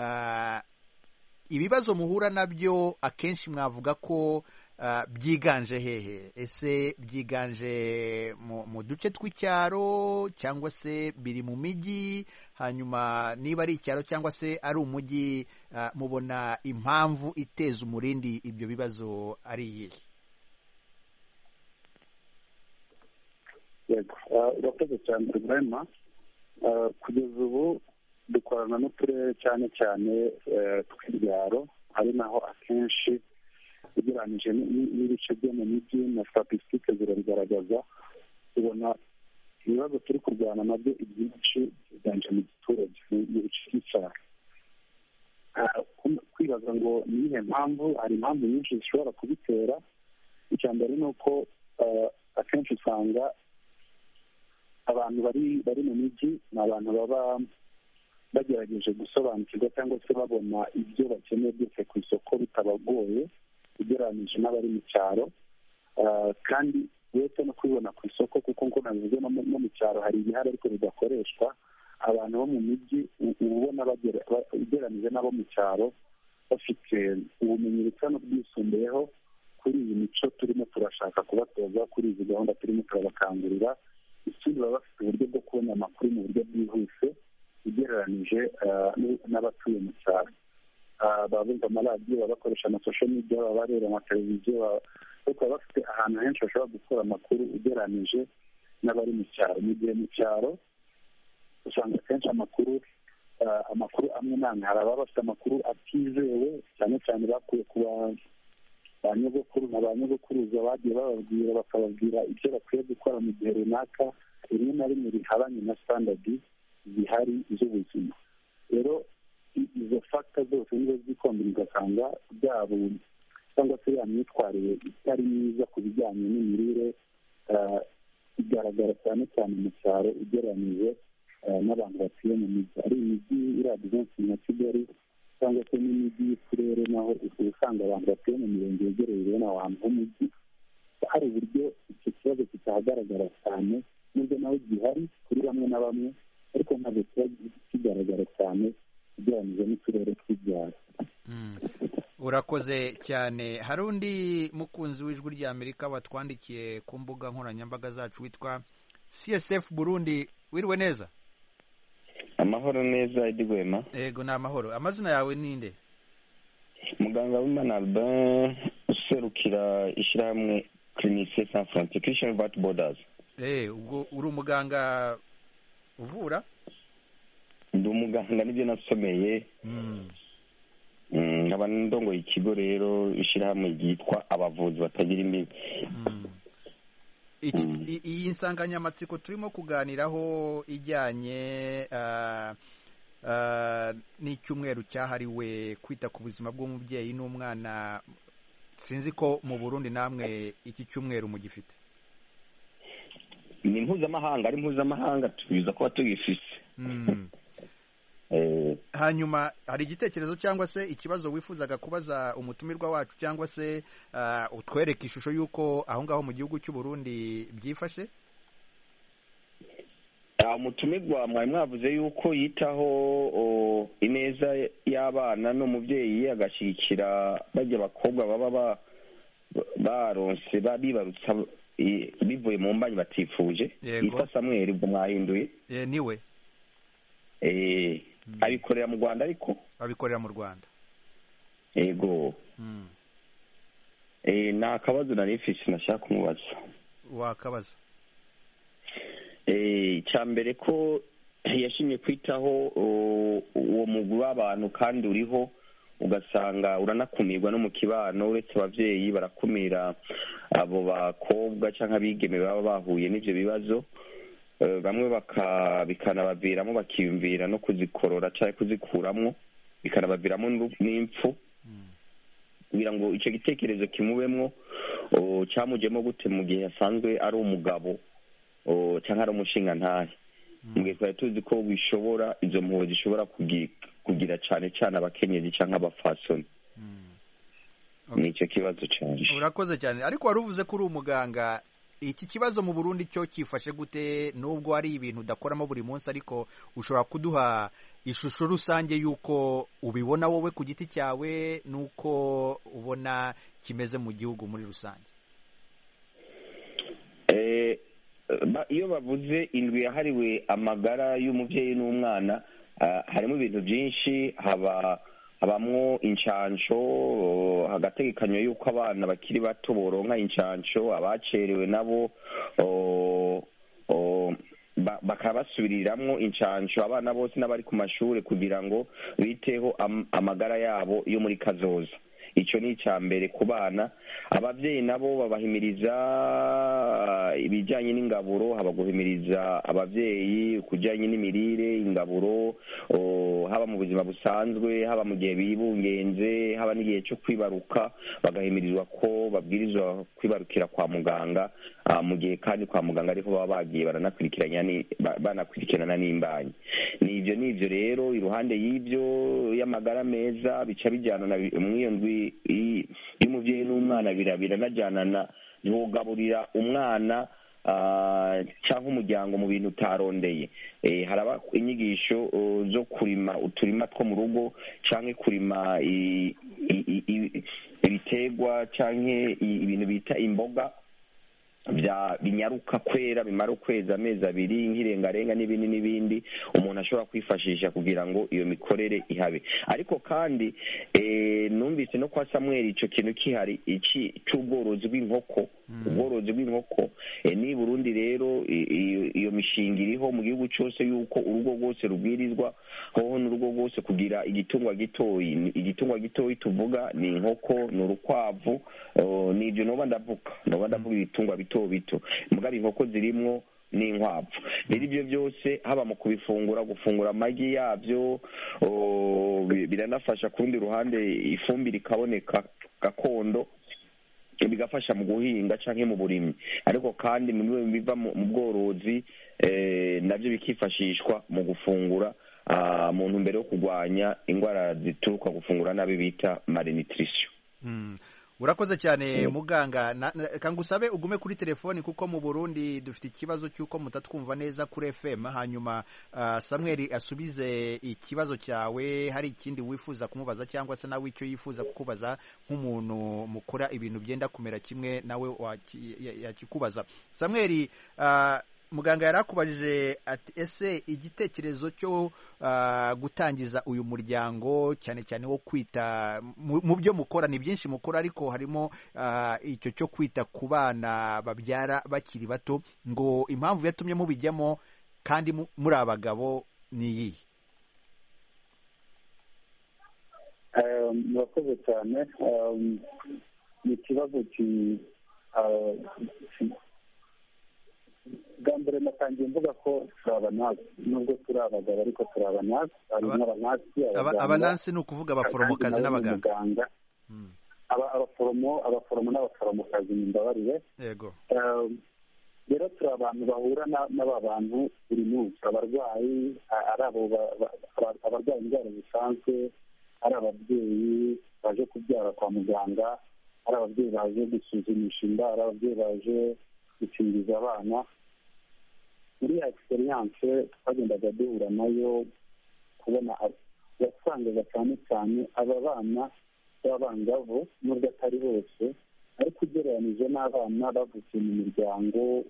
ibibazo muhura nabyo akenshi mwavuga ko byiganje hehe? Ese byiganje mu duce tw'icyaro cyangwa se biri mu mijyi? Hanyuma niba ari icyaro cyangwa se ari umujyi, mubona impamvu iteza umurindi ibyo bibazo ari iyihe? Yego, urakoze cyane Rwema. Kugeza ubu dukorana n'uturere cyane cyane tw'ibyaro, ari naho akenshi ugereranyije n'ibice byo mu mijyi na statisitike zirabigaragaza. tubona ibibazo turi kurwana nabyo ibyinshi byiganje mu giturage, mu bice by'icyaro. Kwibaza ngo ni iyihe mpamvu, hari impamvu nyinshi zishobora kubitera. icya mbere ni uko akenshi usanga abantu bari mu mijyi ni abantu baba bagerageje gusobanukirwa cyangwa se babona ibyo bakeneye byose ku isoko bitabagoye ugereranyije n'abari mu cyaro, kandi uretse no kubibona ku isoko, kuko ngo navuze no mu cyaro hari ibihari ariko bidakoreshwa. abantu bo mu mijyi ubona ugereranyije n'abo mu cyaro bafite ubumenyi busa n'ubwisumbuyeho kuri iyi mico turimo turashaka kubatoza, kuri izi gahunda turimo turabakangurira. ikindi baba bafite uburyo bwo kubona amakuru mu buryo bwihuse ugereranyije n'abatuye mu cyaro. baba bumva amaradiyo, baba bakoresha amasosho media, baba bareba amateleviziyo, bakaba bafite ahantu henshi bashobora gukura amakuru ugereranyije n'abari mu cyaro. mu gihe mu cyaro usanga akenshi amakuru amwe n'amwe, hari ababa bafite amakuru atizewe cyane cyane bakuye ku ba nyogokuru na ba nyogokuruza bagiye bababwira, bakababwira ibyo bakwiye gukora mu gihe runaka, rimwe na rimwe bihabanye na standardi zihari z'ubuzima. rero izo fagita zose nizo zikombina, ugasanga byabo cyangwa se ya myitwarire itari myiza ku bijyanye n'imirire igaragara cyane cyane mu cyaro ugereranyije n'abantu batuye mu mijyi. ari imijyi iriya nka Kigali cyangwa se n'imijyi y'uturere, naho usanga abantu batuye mu mirenge yegereye n'aho hantu h'umujyi hari uburyo icyo kibazo kitahagaragara cyane, nubwo nawe gihari kuri bamwe na bamwe, ariko ntabwo kiba kigaragara cyane ugereranyije n'uturere tw'ibyaro. Urakoze cyane. hari undi mukunzi w'ijwi ry'Amerika watwandikiye ku mbuga nkoranyambaga zacu witwa CSF Burundi. wiriwe neza? Amahoro neza Edi Rwema. Yego, ni amahoro. amazina yawe ni nde? Muganga w'Imana Albin, userukira ishyirahamwe Clinicien Sans Frontières, Christian Without Borders. ubwo uri umuganga uvura? Ndi umuganga, nibyo nasomeye. nkaba ndongoye ikigo rero ishyirahamwe ryitwa abavuzi batagira imbibi. iyi nsanganyamatsiko turimo kuganiraho ijyanye n'icyumweru cyahariwe kwita ku buzima bw'umubyeyi n'umwana, sinzi ko mu Burundi namwe iki cyumweru mugifite? ni mpuzamahanga, ari mpuzamahanga tubiza kuba tugifise. hanyuma hari igitekerezo cyangwa se ikibazo wifuzaga kubaza umutumirwa wacu cyangwa se utwereka ishusho y'uko aho ngaho mu gihugu cy'u Burundi byifashe? umutumirwa mwari mwavuze yuko yitaho ineza y'abana n'umubyeyi agashyigikira bajya abakobwa baba baronse bibarutsa bivuye mu mbanyi batifuje. Yitwa Samuel, ubwo mwahinduye? Niwe. Abikorera mu Rwanda ariko? Abikorera mu Rwanda. Yego. Nta kabazo nari mfise nashaka kumubaza. Wakabaza? Icya mbere ko yashimye kwitaho uwo mugwi w'abantu kandi uriho, ugasanga uranakumirwa no mu kibano, uretse ababyeyi barakumira abo bakobwa cyangwa abigeme baba bahuye n'ibyo bibazo, bamwe bikanabaviramo bakiyumvira no kuzikorora cyangwa kuzikuramo, bikanabaviramo n'impfu. kugira ngo icyo gitekerezo kimubemwo cyamujemo gute mu gihe yasanzwe ari umugabo cyangwa ari umushingantahe, mu gihe twari tuzi ko bishobora izo mpuhwe zishobora kugira cyane cyane abakenyezi cyangwa abafasoni. Ni icyo kibazo cyane. Urakoze cyane. Ariko wari uvuze ko uri umuganga, iki kibazo mu Burundi cyo kifashe gute? Nubwo ari ibintu udakoramo buri munsi, ariko ushobora kuduha ishusho rusange y'uko ubibona wowe ku giti cyawe n'uko ubona kimeze mu gihugu muri rusange. Iyo bavuze indwi yahariwe amagara y'umubyeyi n'umwana, harimo ibintu byinshi. habamwo inshansho, hagategekanywa yuko abana bakiri bato boronka inshansho, abacerewe nabo bakabasubiriramwo inshansho, abana bose n'abari ku mashuri, kugira ngo biteho amagara yabo yo muri kazoza. Icyo ni icya mbere ku bana. Ababyeyi nabo babahimiriza ibijyanye n'ingaburo, haba guhimiriza ababyeyi kujyanye n'imirire, ingaburo, haba mu buzima busanzwe, haba mu gihe bibungenze, haba n'igihe cyo kwibaruka, bagahimirizwa ko babwirizwa kwibarukira kwa muganga, mu gihe kandi kwa muganga ariho baba bagiye banakurikirana n'imbanyi. N'ibyo rero, iruhande y'ibyo y'amagara meza, bica bijyana muri iyo ndwi y'umubyeyi n'umwana, biranajyanana ntugaburira umwana cyangwa umuryango mu bintu utarondeye. Haraba inyigisho zo kurima uturima two mu rugo, cyangwa kurima ibiterwa cyangwa ibintu bita imboga binyaruka kwera, bimara ukwezi, amezi abiri, nk'irengarenga n'ibindi umuntu ashobora kwifashisha kugira ngo iyo mikorere ihabe. Ariko kandi numvise no kwa Samuel icyo kintu kihari, iki cy'ubworozi bw'inkoko. Ubworozi bw'inkoko ni Burundi rero iyo mishinga iriho mu gihugu cyose, yuko urugo rwose rubwirizwa hoho n'urugo rwose kugira igitungwa gitoyi. Igitungwa gitoyi tuvuga ni inkoko, ni urukwavu, n'ibyo noba ndavuga ibitungwa bito mugabe inkoko zirimwo n'inkwavu. Rero ibyo byose haba mu gufungura amagi yabyo, biranafasha. ku rundi ruhande ifumbire ikaboneka gakondo, bigafasha mu guhinga cyangwa mu burimyi. Ariko kandi biva mu bworozi nabyo bikifashishwa mu gufungura, mu ntumbero yo kurwanya indwara zituruka gufungura nabi bita malnutrition. Urakoze cyane muganga. Kangusabe ugume kuri telefoni, kuko mu Burundi dufite ikibazo cy'uko mutatwumva neza kuri FM. Hanyuma Samuel asubize ikibazo cyawe. Hari ikindi wifuza kumubaza cyangwa se nawe icyo yifuza kukubaza nk'umuntu mukora ibintu byenda kumera kimwe nawe yakikubaza. Samuel, muganga yarakubajije ati ese igitekerezo cyo gutangiza uyu muryango cyane cyane wo kwita mu byo mukora, ni byinshi mukora, ariko harimo icyo cyo kwita ku bana babyara bakiri bato, ngo impamvu yatumye mubijyamo kandi muri abagabo ni iyihe? Murakoze cyane. Ni ikibazo bwa mbere natangiye mvuga ko turi abanasi, nubwo turi abagabo ariko turi abanasi. Harimo abanasi, abanasi ni ukuvuga abaforomokazi n'abaganga. Abaforomo n'abaforomokazi, mumbabarire. Yego. rero turi abantu bahura n'aba bantu buri munsi, abarwayi ari abo abarwaye indwara zisanzwe, ari ababyeyi baje kubyara kwa muganga, ari ababyeyi baje gusuzumisha inda, ari ababyeyi baje gukingiza abana. Muri ya egisperiyanse twagendaga duhura nayo, kubona wasangaga cyane cyane aba bana b'abangavu nubwo atari bose, ariko ugereranije n'abana bavukiye mu miryango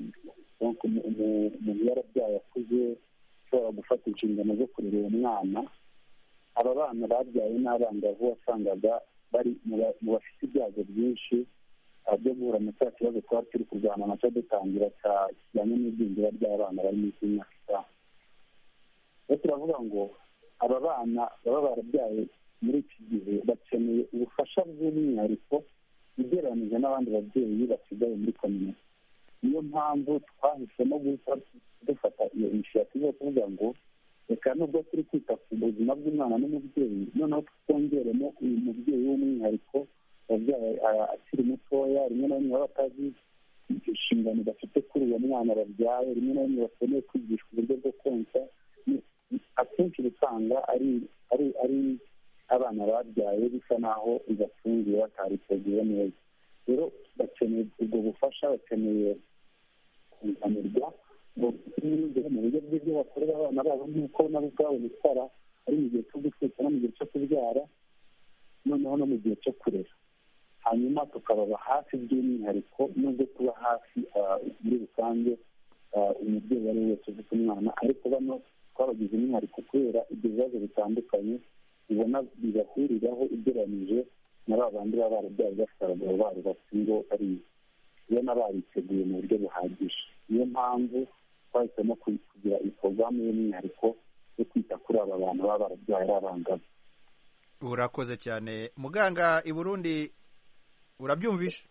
umuntu yarabyaye akuze ushobora gufata inshingano zo kurera uwo mwana. Aba bana babyaye n'abangavu wasangaga bari mu bafite ibyago byinshi byo guhura na cya kibazo twari turi kurwana nacyo dutangira kijyanye n'igwingira ry'abana bari munsi y'imyaka itanu. rero turavuga ngo aba bana baba barabyaye muri iki gihe bakeneye ubufasha bw'umwihariko ugereranyije n'abandi babyeyi basigaye muri kominote. niyo mpamvu twahisemo guhita dufata iyo inisiyative yo kuvuga ngo reka nubwo turi kwita ku buzima bw'umwana n'umubyeyi, noneho twongeremo uyu mubyeyi w'umwihariko wabyaye akiri mutoya, rimwe na rimwe baba batazi inshingano bafite kuri uwo mwana babyaye, rimwe na rimwe bakeneye kwigishwa uburyo bwo konsa. Akenshi usanga ari abana babyaye bisa naho bibatungiye batariteguye neza. rero bakeneye ubwo bufasha, bakeneye kunganirwa mu buryo bw'ibyo bakorera abana babo, nk'uko nabo ubwabo bitwara ari mu gihe cyo gutwita no mu gihe cyo kubyara, noneho no mu gihe cyo kurera. hanyuma tukababa hafi by'umwihariko, nubwo tuba hafi muri rusange umubyeyi uwo ari we wese ufite umwana, ariko bano twabagize umwihariko kubera ibyo bibazo bitandukanye ubona bibahuriraho ugereranyije na ba bandi baba barabyaye bafite abagabo babo bafite ingo ari ubona bariteguye mu buryo buhagije. niyo mpamvu twahisemo kugira iyi porogaramu y'umwihariko yo kwita kuri aba bantu baba barabyaye ari abangavu. urakoze cyane muganga. i Burundi urabyumvisha?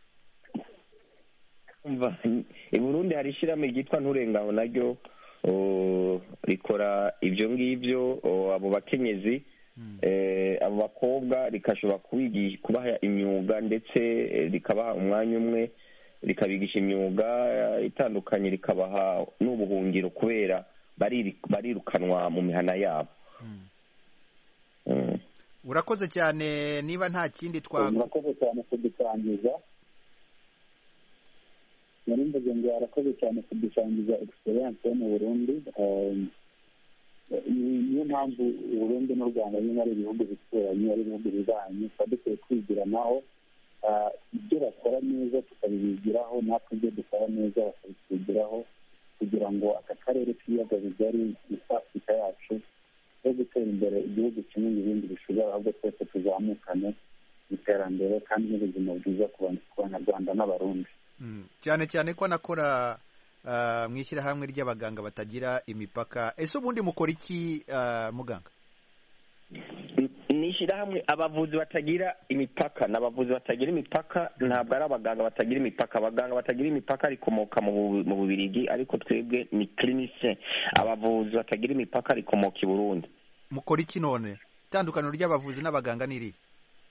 i Burundi hari ishyirahamwe ryitwa Nturengaho, naryo rikora ibyo ngibyo, abo bakenyezi abo bakobwa rikashobora kubaha imyuga, ndetse rikabaha umwanya umwe rikabigisha imyuga itandukanye, rikabaha n'ubuhungiro kubera barirukanwa mu mihana yabo. urakoze cyane. niba nta kindi murakoze cyane kudusangiza, nari mvuze ngo arakoze cyane kudusangiza egisperiyanse yo mu Burundi. niyo mpamvu u Burundi n'u Rwanda nyine ari ibihugu bituranye, ari ibihugu bibanye, tuba dukwiye kwigiranaho ibyo bakora neza tukabibigiraho, natwe ibyo dukora neza bakabitwigiraho, kugira ngo aka karere k'ibiyaga bigari East Africa yacu yo gutera imbere igihugu kimwe n'ibindi bishobora, ahubwo twese tuzamukane mu iterambere kandi n'ubuzima bwiza ku banyarwanda n'abarundi. cyane cyane ko anakora mu ishyirahamwe ry'abaganga batagira imipaka. ese ubundi mukora iki muganga? ni ishyirahamwe abavuzi batagira imipaka. n'abavuzi batagira imipaka, ntabwo ari abaganga batagira imipaka. abaganga batagira imipaka rikomoka mu Bubiligi, ariko twebwe ni clinicien. abavuzi batagira imipaka rikomoka i Burundi. mukora iki none? itandukaniro ry'abavuzi n'abaganga ni irihe?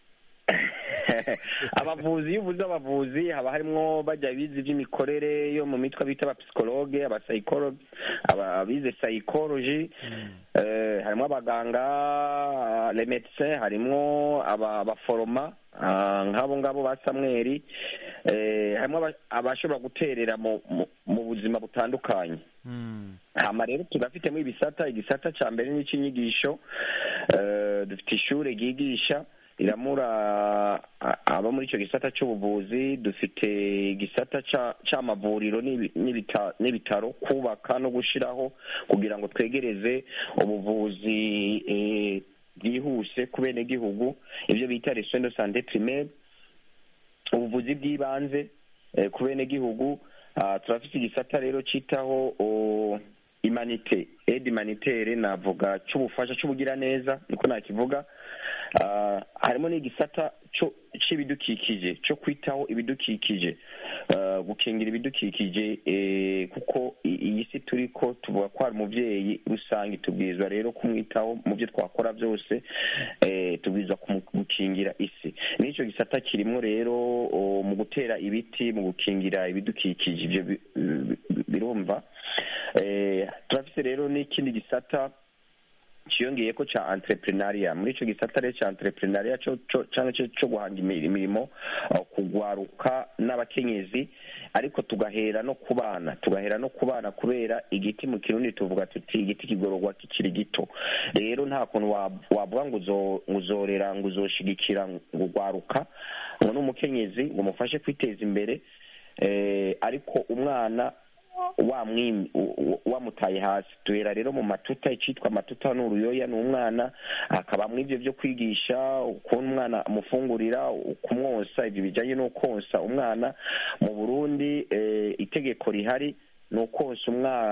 abavuzi, iyo uvuze abavuzi haba harimo bajya bize iby'imikorere yo mu mitwe bita abapsikologe, abasayikologe, abize sayikoloji, harimo abaganga les médecins, harimo abaforoma nk'abo ngabo ba Samweli, harimo abashobora guterera mu buzima butandukanye. hama rero turafitemo igisata cya mbere n'icy'inyigisho. dufite ishuri ryigisha riramura aba muri icyo gisata cy'ubuvuzi. dufite igisata cy'amavuriro n'ibitaro, kubaka no gushyiraho kugira ngo twegereze ubuvuzi bwihuse ku benegihugu, ibyo bita les soins de santé primaire, ubuvuzi bw'ibanze ku benegihugu. turafite igisata rero cyitaho humanite aide humanitaire navuga cy'ubufasha cy'ubugira neza niko nakivuga. Harimo n'igisata cy'ibidukikije cyo kwitaho ibidukikije, gukingira ibidukikije, kuko iyi si turiko tuvuga ko hari umuvyeyi rusange, tubwirizwa rero kumwitaho mu byo twakora byose, tubwirizwa gukingira isi. N'icyo gisata kirimo rero mu gutera ibiti, mu gukingira ibidukikije, ibyo birumva. Turafise rero n'ikindi gisata cyiyongeye ko ca entrepreneuria. Muri ico gisata rero ca entrepreneuria cyo guhanga imirimo, kugwaruka n'abakenyezi, ariko tugahera no kubana kubera igiti mu Kirundi tuvuga tuti igiti kigororwa kikiri gito. Rero nta kuntu wavuga ngo uzorera ngo uzoshigikira ngo ugwaruka ngo n'umukenyezi ngo umufashe kwiteza imbere, ariko umwana wamutaye hasi. Tuhera rero mu matuta, icitwa amatuta n'uruyoya n'umwana, hakabamwo ivyo byo kwigisha ukuntu umwana amufungurira, kumwosa, ivyo bijanye no konsa umwana. Mu Burundi itegeko rihari ni ukonsa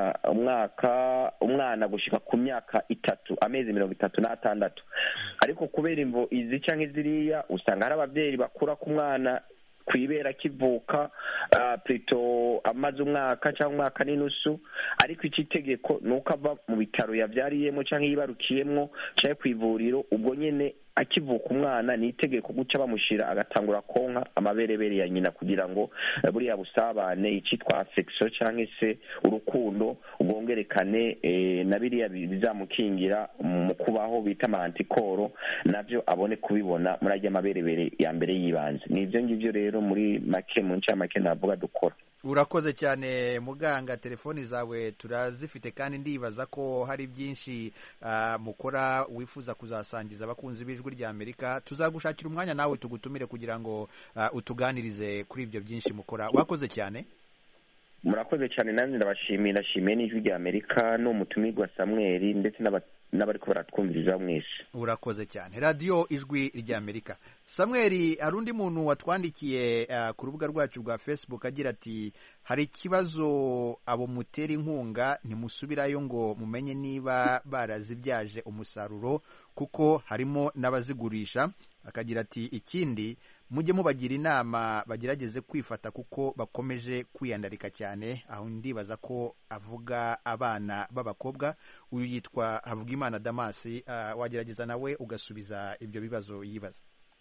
umwana gushika ku myaka 3, amezi 36, ariko kubera imvo izi canke ziriya usanga hari abavyeyi bakura ku mwana kwibera kivuka plutôt amaze umwaka cyangwa umwaka n'inusu, ariko iki tegeko nuko ava mu bitaro yavyariyemo canke yibarukiyemo cyangwa kwivuriro, ubwo nyene akivuka umwana ni itegeko guca bamushira agatangura konka amaberebere ya nyina, kugira ngo buriya busabane, icitwa affection canke se urukundo ubwongerekane, na biriya bizamukingira mu kubaho bita amantikoro, navyo abone kubibona muri ajya amaberebere ya mbere yibanze. Nivyo ngivyo rero muri make, mu ncamake navuga dukora. Urakoze cyane muganga, telefoni zawe turazifite kandi ndibaza ko hari byinshi mukora wifuza kuzasangiza abakunzi b'Ijwi rya Amerika. Tuzagushakira umwanya nawe tugutumire kugira ngo utuganirize kuri ibyo byinshi mukora. Wakoze cyane. Murakoze cyane, nanjye ndashimiye n'Ijwi rya Amerika n'umutumirwa Samuel ndetse n'abariko baratwumviriza mwese. Urakoze cyane. Radio Ijwi rya Amerika. Samuel, hari undi muntu watwandikiye ku rubuga rwacu rwa Facebook agira ati hari ikibazo abo mutera inkunga ntimusubirayo ngo mumenye niba barazibyaje umusaruro, kuko harimo n'abazigurisha. Akagira ati ikindi mujye mubagira inama bagerageze kwifata kuko bakomeje kwiyandarika cyane. Aho ndibaza ko avuga abana b'abakobwa. Uyu yitwa Havugimana Damasi. Wagerageza nawe ugasubiza ibyo bibazo yibaza.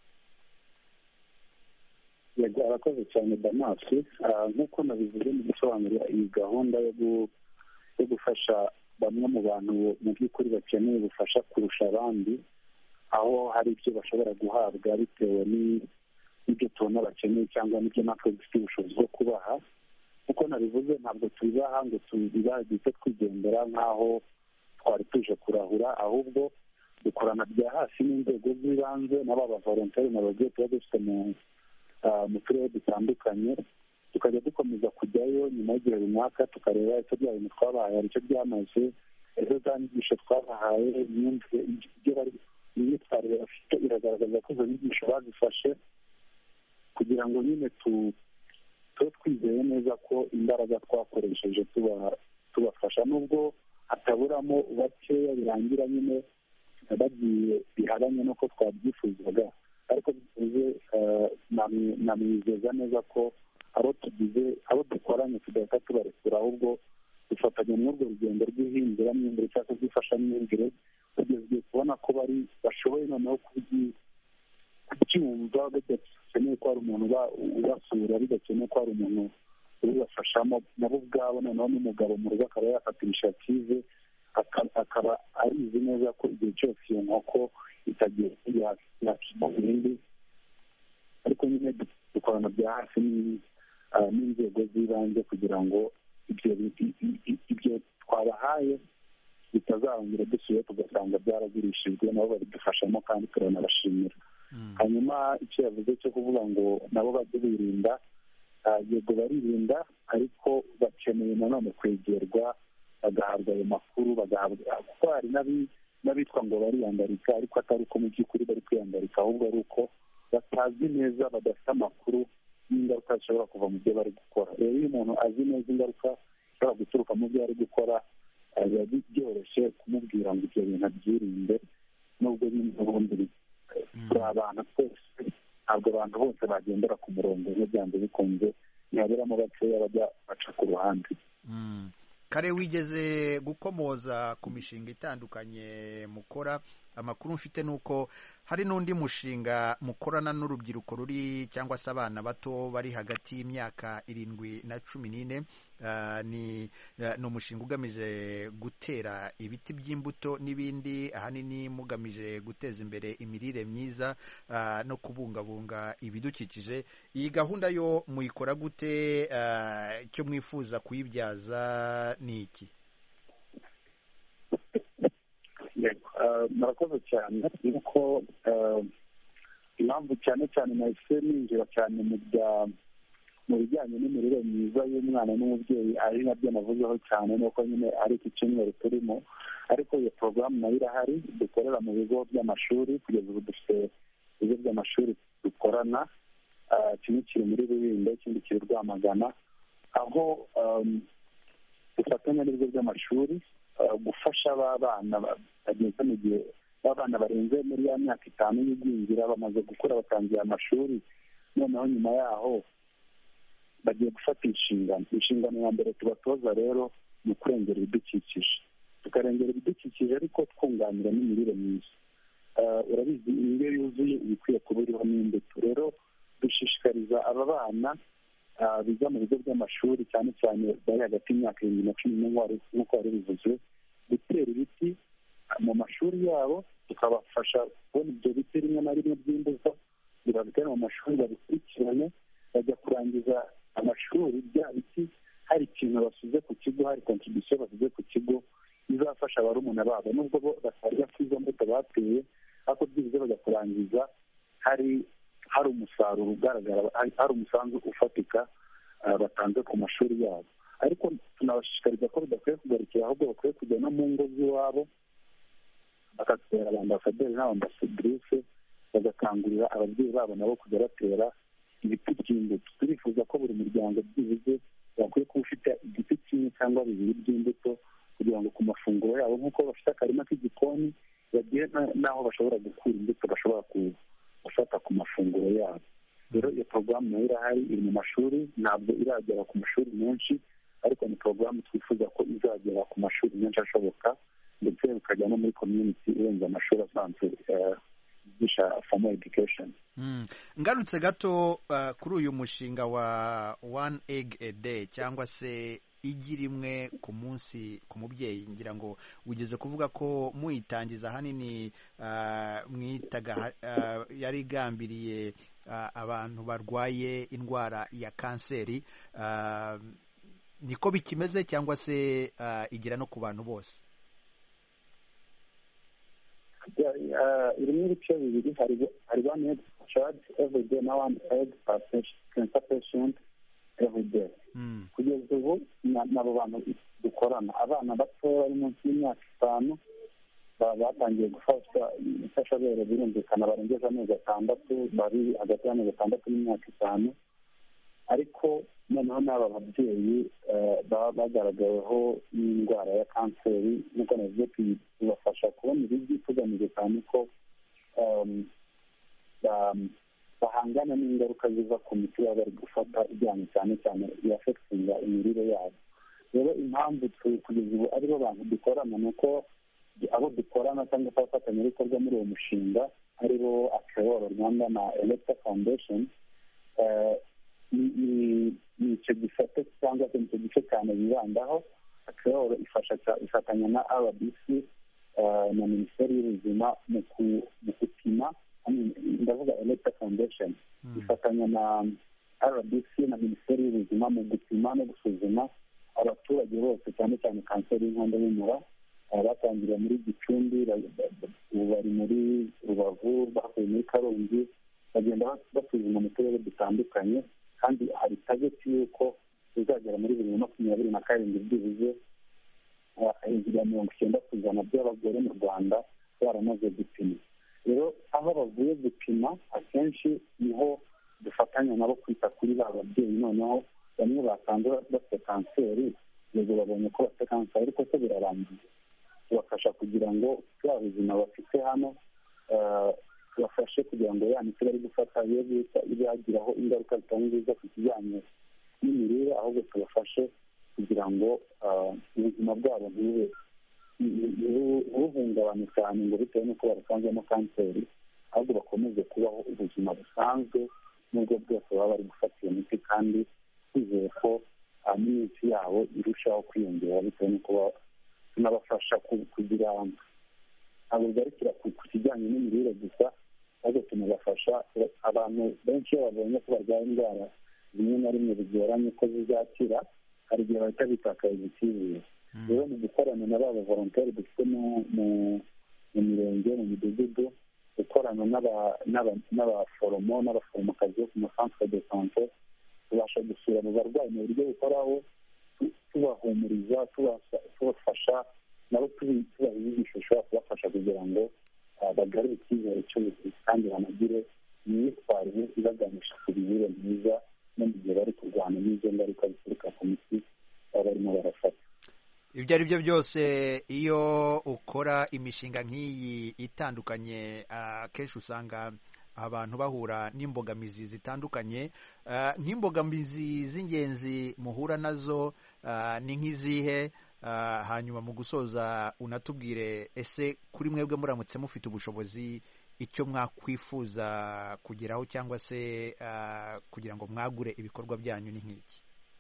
Yego, arakoze cyane Damasi. Nk'uko nabivuze mu gusobanurira iyi gahunda yo gufasha bamwe mu bantu mu by'ukuri bakeneye ubufasha kurusha abandi, aho hari ibyo bashobora guhabwa bitewe n'ibyo tubona bakeneye cyangwa n'ibyo natwe dufite ubushobozi bwo kubaha. Kuko nabivuze, ntabwo tubibaha ngo tubibagite twigendera nk'aho twari tuje kurahura, ahubwo dukorana bya hafi n'inzego z'ibanze n'aba bavolonteri n'abagiye tuba dufite mu turere dutandukanye, tukajya dukomeza kujyayo nyuma y'igihe runaka tukareba icyo bya bintu twabahaye hari icyo byamaze, ejo za nyigisho twabahaye, imyitwarire bafite iragaragaza ko izo nyigisho bazifashe, kugira ngo nyine tube twizeye neza ko imbaraga twakoresheje tubafasha, nubwo hataburamo bakeya birangira nyine bagiye bihabanye n'uko twabyifuzaga, ariko bivuze namwizeza neza ko abo dukoranye tudahita tubarekura, ahubwo dufatanya muri urwo rugendo rw'ihindura-myumvire cyangwa se rw'ifashamyumvire, tugeze kubona ko bashoboye noneho kubyumva, bidakeneye ko hari umuntu ubasura, bidakeneye ko hari umuntu ubibafashamo, nabo ubwabo noneho n'umugabo mu rugo akaba yafata initiative, akaba arizi neza ko igihe cyose iyo nkoko itagiye yakima ibindi. Ariko nyine dukorana bya hafi n'inzego z'ibanze kugira ngo ibyo twabahaye bitazarongera dusuye tugasanga byaragurishijwe, nabo babidufashamo kandi turanabashimira. Hanyuma icyo yavuze cyo kuvuga ngo nabo bajye birinda, yego baririnda, ariko bakeneye nanone kwegerwa bagahabwa ayo makuru, kuko hari n'abitwa ngo bariyandarika, ariko atari uko mu by'ukuri bari kwiyandarika, ahubwo ari uko batazi neza, badafite amakuru y'ingaruka zishobora kuva mu byo bari gukora. Rero iyo umuntu azi neza ingaruka zishobora guturuka mu byo ari gukora, biba byoroshye kumubwira ngo ibyo bintu abyirinde, nubwo nyine ubundi turi abantu twese, ntabwo abantu bose bagendera ku murongo umwe, byanze bikunze ntihaberamo bakeya bajya baca ku ruhande. Kare wigeze gukomoza ku mishinga itandukanye mukora, amakuru mfite ni uko hari n'undi mushinga mukorana n'urubyiruko ruri cyangwa se abana bato bari hagati y'imyaka 7 na 14. Ni umushinga ugamije gutera ibiti by'imbuto n'ibindi, ahanini mugamije guteza imbere imirire myiza no kubungabunga ibidukikije. Iyi gahunda yo muyikora gute? Icyo mwifuza kuyibyaza ni iki? murakoze cyane, yuko impamvu cyane cyane nahise ninjira cyane mu bijyanye n'imirire myiza y'umwana n'umubyeyi, ari nabyo navuzeho cyane, nuko nyine ari iki cyumweru turimo. Ariko iyo porogaramu nayo irahari, dukorera mu bigo by'amashuri. Kugeza ubu dufite ibigo by'amashuri dukorana, kimwe kiri muri Rulindo, ikindi kiri Rwamagana, aho dufatanya n'ibigo by'amashuri gufasha abana bageze mu gihe b'abana barenze muri ya myaka 5 y'igwingira, bamaze gukura batangiye amashuri, noneho nyuma yaho bagiye gufata inshingano ya mbere tubatoza rero ni ukurengera ibidukikije, tukarengera ibidukikije ariko twunganira n'imirire myiza. Urabizi indyo yuzuye ibikwiye kuba iriho n'imbuto. Rero dushishikariza aba bana biga mu bigo by'amashuri cyane cyane bari hagati y'imyaka 7 na 11 nk'uko wari bivuze, gutera ibiti mu mashuri yabo, tukabafasha kubona ibyo biti rimwe na rimwe by'imbuto, babitera mu mashuri, babikurikirane, bajya kurangiza amashuri bya biti hari ikintu basize ku kigo, hari contribution basize ku kigo izafasha barumuna babo, nubwo bo batarya ku izo mbuto bateye, ariko byibuze bajya kurangiza hari umusaruro ugaragara, hari umusanzu ufatika batanze ku mashuri yabo. Ariko tunabashishikariza ko bidakwiye kugarukira, ahubwo bakwiye kujya no mu ngo z'iwabo, bagatera abambasaderi n'abambasadrise, bagakangurira ababyeyi babo nabo kujya batera ibiti by'imbuto. Turifuza ko buri muryango byibuze bakwiye kuba ufite igiti kimwe cyangwa 2 by'imbuto, kugira ngo ku mafunguro yabo, nk'uko bafite akarima k'igikoni, bagiye n'aho bashobora gukura imbuto bashobora gufata ku mafunguro yabo. Rero iyo porogaramu nayo irahari, iri mu mashuri, ntabwo iragera ku mashuri menshi, ariko ni porogaramu twifuza ko izagera ku mashuri menshi ashoboka, ndetse bikajya no muri community irenze amashuri asanzwe yigisha formal education. Ngarutse gato kuri uyu mushinga wa 1 egg a day cyangwa se igi rimwe ku munsi ku mubyeyi, ngira ngo ugeze kuvuga ko muyitangiza ahanini mwitaga yari igambiriye abantu barwaye indwara ya kanseri. Niko bikimeze cyangwa se igira no ku bantu bose? Irimo ibice bibiri, hari 1 egg child every day na 1 egg per patient every day. Kugeza ubu n'abo bantu dukorana, abana batoya bari munsi y'imyaka 5 batangiye gufashwa ifashabere, birumvikana barengeje amezi 6, bari hagati y'amezi 6 n'imyaka 5. Ariko noneho n'aba babyeyi baba bagaragaweho n'indwara ya kanseri, nk'uko navuze, tubafasha kubona ibigi, tugamije cyane ko bahangana n'ingaruka ziva ku miti baba bari gufata, ijyanye cyane cyane iyafekitinga imirire yabo. Rero impamvu kugeza ubu aribo bantu dukorana, ni uko abo dukorana cyangwa se abafatanyabikorwa muri uwo mushinga aribo Akeworo Rwanda na Electa Foundation, ni icyo gisate cyangwa se icyo gice cyane bibandaho. Akeworo ifatanya na RBC na Minisiteri y'Ubuzima mu gupima, ndavuga Electa Foundation ifatanya na RBC na Minisiteri y'Ubuzima mu gupima no gusuzuma abaturage bose, cyane cyane kanseri y'inkondo y'umura. Batangiriye muri Gicumbi, ubu bari muri Rubavu, bavuye muri Karongi, bagenda basuzuma mu turere dutandukanye, kandi hari target y'uko bizagera muri 2027 byibuze hejuru ya 90% by'abagore mu Rwanda baramaze gupima. Rero aho bavuye gupima, akenshi niho dufatanya nabo kwita kuri ba babyeyi, noneho bamwe basanze bafite kanseri, yego babonye ko bafite kanseri ariko se birarangiye, tubafasha kugira ngo bwa buzima bafite hano tubafashe kugira ngo ya miti bari gufata ibagiraho ingaruka zitari nziza ku kijyanye n'imirire, ahubwo tubafashe kugira ngo ubuzima bwabo ntibuhungabane cyane ngo bitewe n'uko barasanzemo kanseri, ahubwo bakomeze kubaho ubuzima busanzwe n'ubwo bwose baba bari gufata iyo miti, kandi twizeye ko n'iminsi yabo irushaho kwiyongera bitewe n'uko tunabafasha kugira ntabwo bigarukira ku kijyanye n'imirire gusa, ahubwo tunabafasha abantu benshi iyo babonye ko barwaye indwara rimwe na rimwe bigoranye ko zizakira, hari igihe bahita bitakariza icyizere. rero mu gukorana na ba bavolonteri dufite mu mirenge, mu midugudu, gukorana n'abaforomo n'abaforomokazi bo ku masantere de sante, tubasha gusura mu barwayi mu buryo bukoraho, tubahumuriza, tubafasha nabo tubaha inyigisho zishobora kubafasha kugira ngo bagarure icyizere cy'ubuzima kandi banagire imyitwarire ibaganisha ku mirire myiza no mu gihe bari kurwana n'izo ngaruka zituruka ku miti baba barimo barafata. Ibyo ari byo byose iyo ukora imishinga nk'iyi itandukanye, akenshi usanga abantu bahura n'imbogamizi zitandukanye. Nk'imbogamizi z'ingenzi muhura nazo ni nk'izihe? Hanyuma mu gusoza unatubwire, ese kuri mwebwe muramutse mufite ubushobozi, icyo mwakwifuza kugeraho cyangwa se kugira ngo mwagure ibikorwa byanyu ni nk'iki?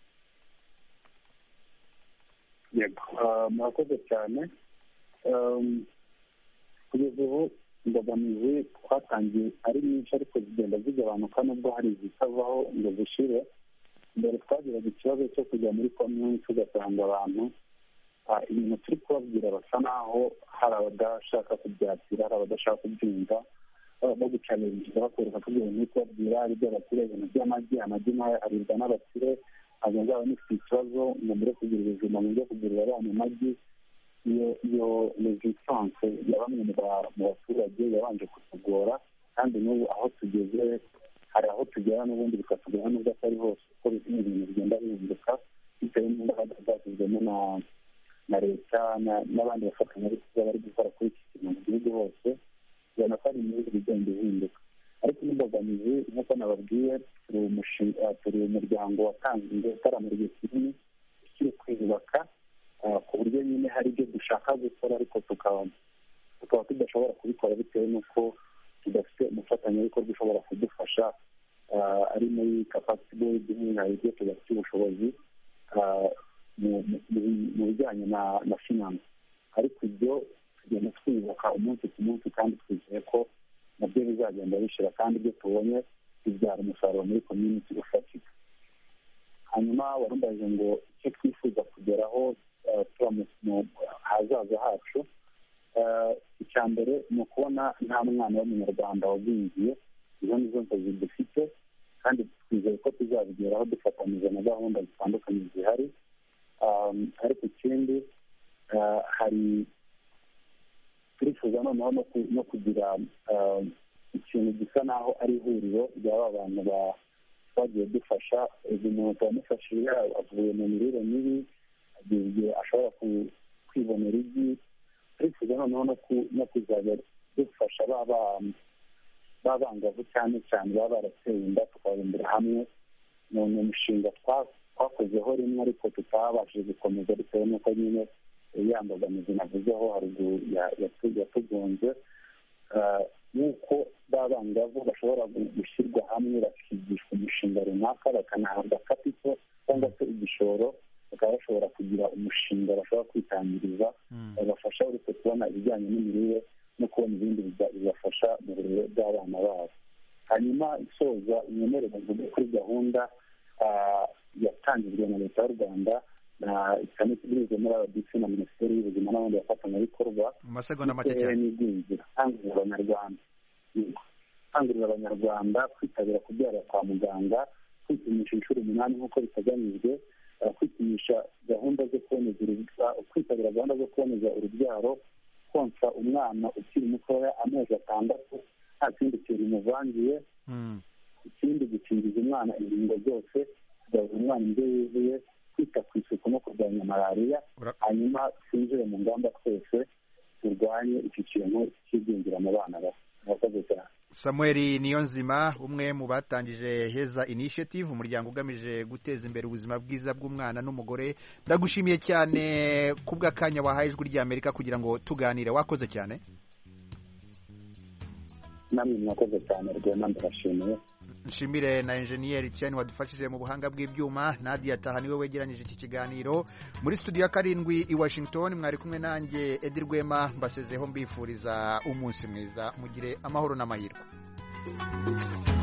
murakoze cyane. Kugeza ubu imbogamizi twatangiye ari nyinshi ariko zigenda zigabanuka nubwo hari izitavaho ngo zishire. Mbere twagiraga ikibazo cyo kujya muri komyuniti ugasanga abantu ibintu turi kubabwira basa naho hari abadashaka kubyakira, hari abadashaka kubyumva, bagucaniriza bakwereka ko ibyo bintu kubabwira ari iby'abakire, ibintu by'amagi, amagi nayo aribwa n'abakire, abo ngabo nifite ikibazo ngo mbere kugira ubuzima mu byo kugurira abana amagi. Iyo resistance ya bamwe mu baturage yabanje kutugora, kandi n'ubu aho tugeze hari aho tugera n'ubundi bikatugera n'ubwo atari hose, kuko ibintu bigenda bihinduka bitewe n'imbaraga zashyizwemo na leta n'abandi bafatanyabikorwa bari gukora kuri iki kintu mu gihugu hose, ubona ko hari ibihugu bigenda bihinduka. Ariko n'imbogamizi nk'uko nababwiye, turi umuryango watangiye utaramara igihe kinini ukiri kwiyubaka, ku buryo nyine hari ibyo dushaka gukora ariko tukaba tudashobora kubikora bitewe n'uko tudafite umufatanyabikorwa ushobora kudufasha, ari muri capacity building, hari ibyo tudafite ubushobozi mu bijyanye na finance, ariko ibyo tugenda twiyubaka umunsi ku munsi kandi twizeye ko nabyo bizagenda bishira, kandi ibyo tubonye bibyara umusaruro muri community ufatika. Hanyuma warumbaje ngo icyo twifuza kugeraho hazaza hacu, icya mbere ni ukubona nta mwana w'umunyarwanda wagwingiye. izo nizo nzozi dufite kandi twizeye ko tuzabigeraho dufatanyije na gahunda zitandukanye zihari. Ariko ikindi hari turifuza noneho no kugira ikintu gisa naho ari ihuriro ry'aba bantu twagiye dufasha. uyu muntu wamufashije avuye mu mirire mibi, igihe ashobora kwibonera igi. turifuza noneho no kuzajya dufasha b'abangavu cyane cyane baba barateye inda, tukababumbira hamwe. ni umushinga twakozeho rimwe ariko tutabashije gukomeza bitewe n'uko nyine ya mbogamizi navuzeho haruguru yatugonze. n'uko b'abangavu bashobora gushyirwa hamwe bakigishwa umushinga runaka, bakanahabwa kapito cyangwa se igishoro, bakaba bashobora kugira umushinga bashobora kwitangiriza, babafasha uretse kubona ibijyanye n'imirire no kubona ibindi bibafasha mu burere bw'abana babo. hanyuma isoza imyemerere mvuge kuri gahunda yatangijwe na leta y'u Rwanda ikaba ikigirizwa muri RBC na Minisiteri y'Ubuzima n'abandi bafatanyabikorwa mu masegonda make cyane, n'igwingira, gukangurira abanyarwanda kwitabira kubyara kwa muganga, kwipimisha inshuro 8 nk'uko biteganyijwe, kwipimisha gahunda zo kwitabira gahunda zo kuboneza urubyaro, konsa umwana ukiri mutoya amezi 6 nta kindi kintu bimuvangiye. ikindi gukingiza umwana ingingo zose, kugaburira umwana indyo yuzuye, kwita ku isuku no kurwanya malariya, hanyuma twinjire mu ngamba twese turwanye iki kintu cy'igwingira mu bana bato. Murakoze cyane. Samuel Niyonzima, umwe mu batangije Heza Initiative, umuryango ugamije guteza imbere ubuzima bwiza bw'umwana n'umugore, ndagushimiye cyane kubw'akanya wahaye Ijwi ry'Amerika kugira ngo tuganire. Wakoze cyane. Namwe mwakoze cyane Rwema, ndabashimiye. Nshimire na engineer Etienne wadufashije mu buhanga bw'ibyuma. Nadia Taha niwe wegeranyije iki kiganiro. Muri studio ya 7 i Washington mwari kumwe nanjye Edi Rwema, mbasezeho mbifuriza umunsi mwiza, mugire amahoro n'amahirwe.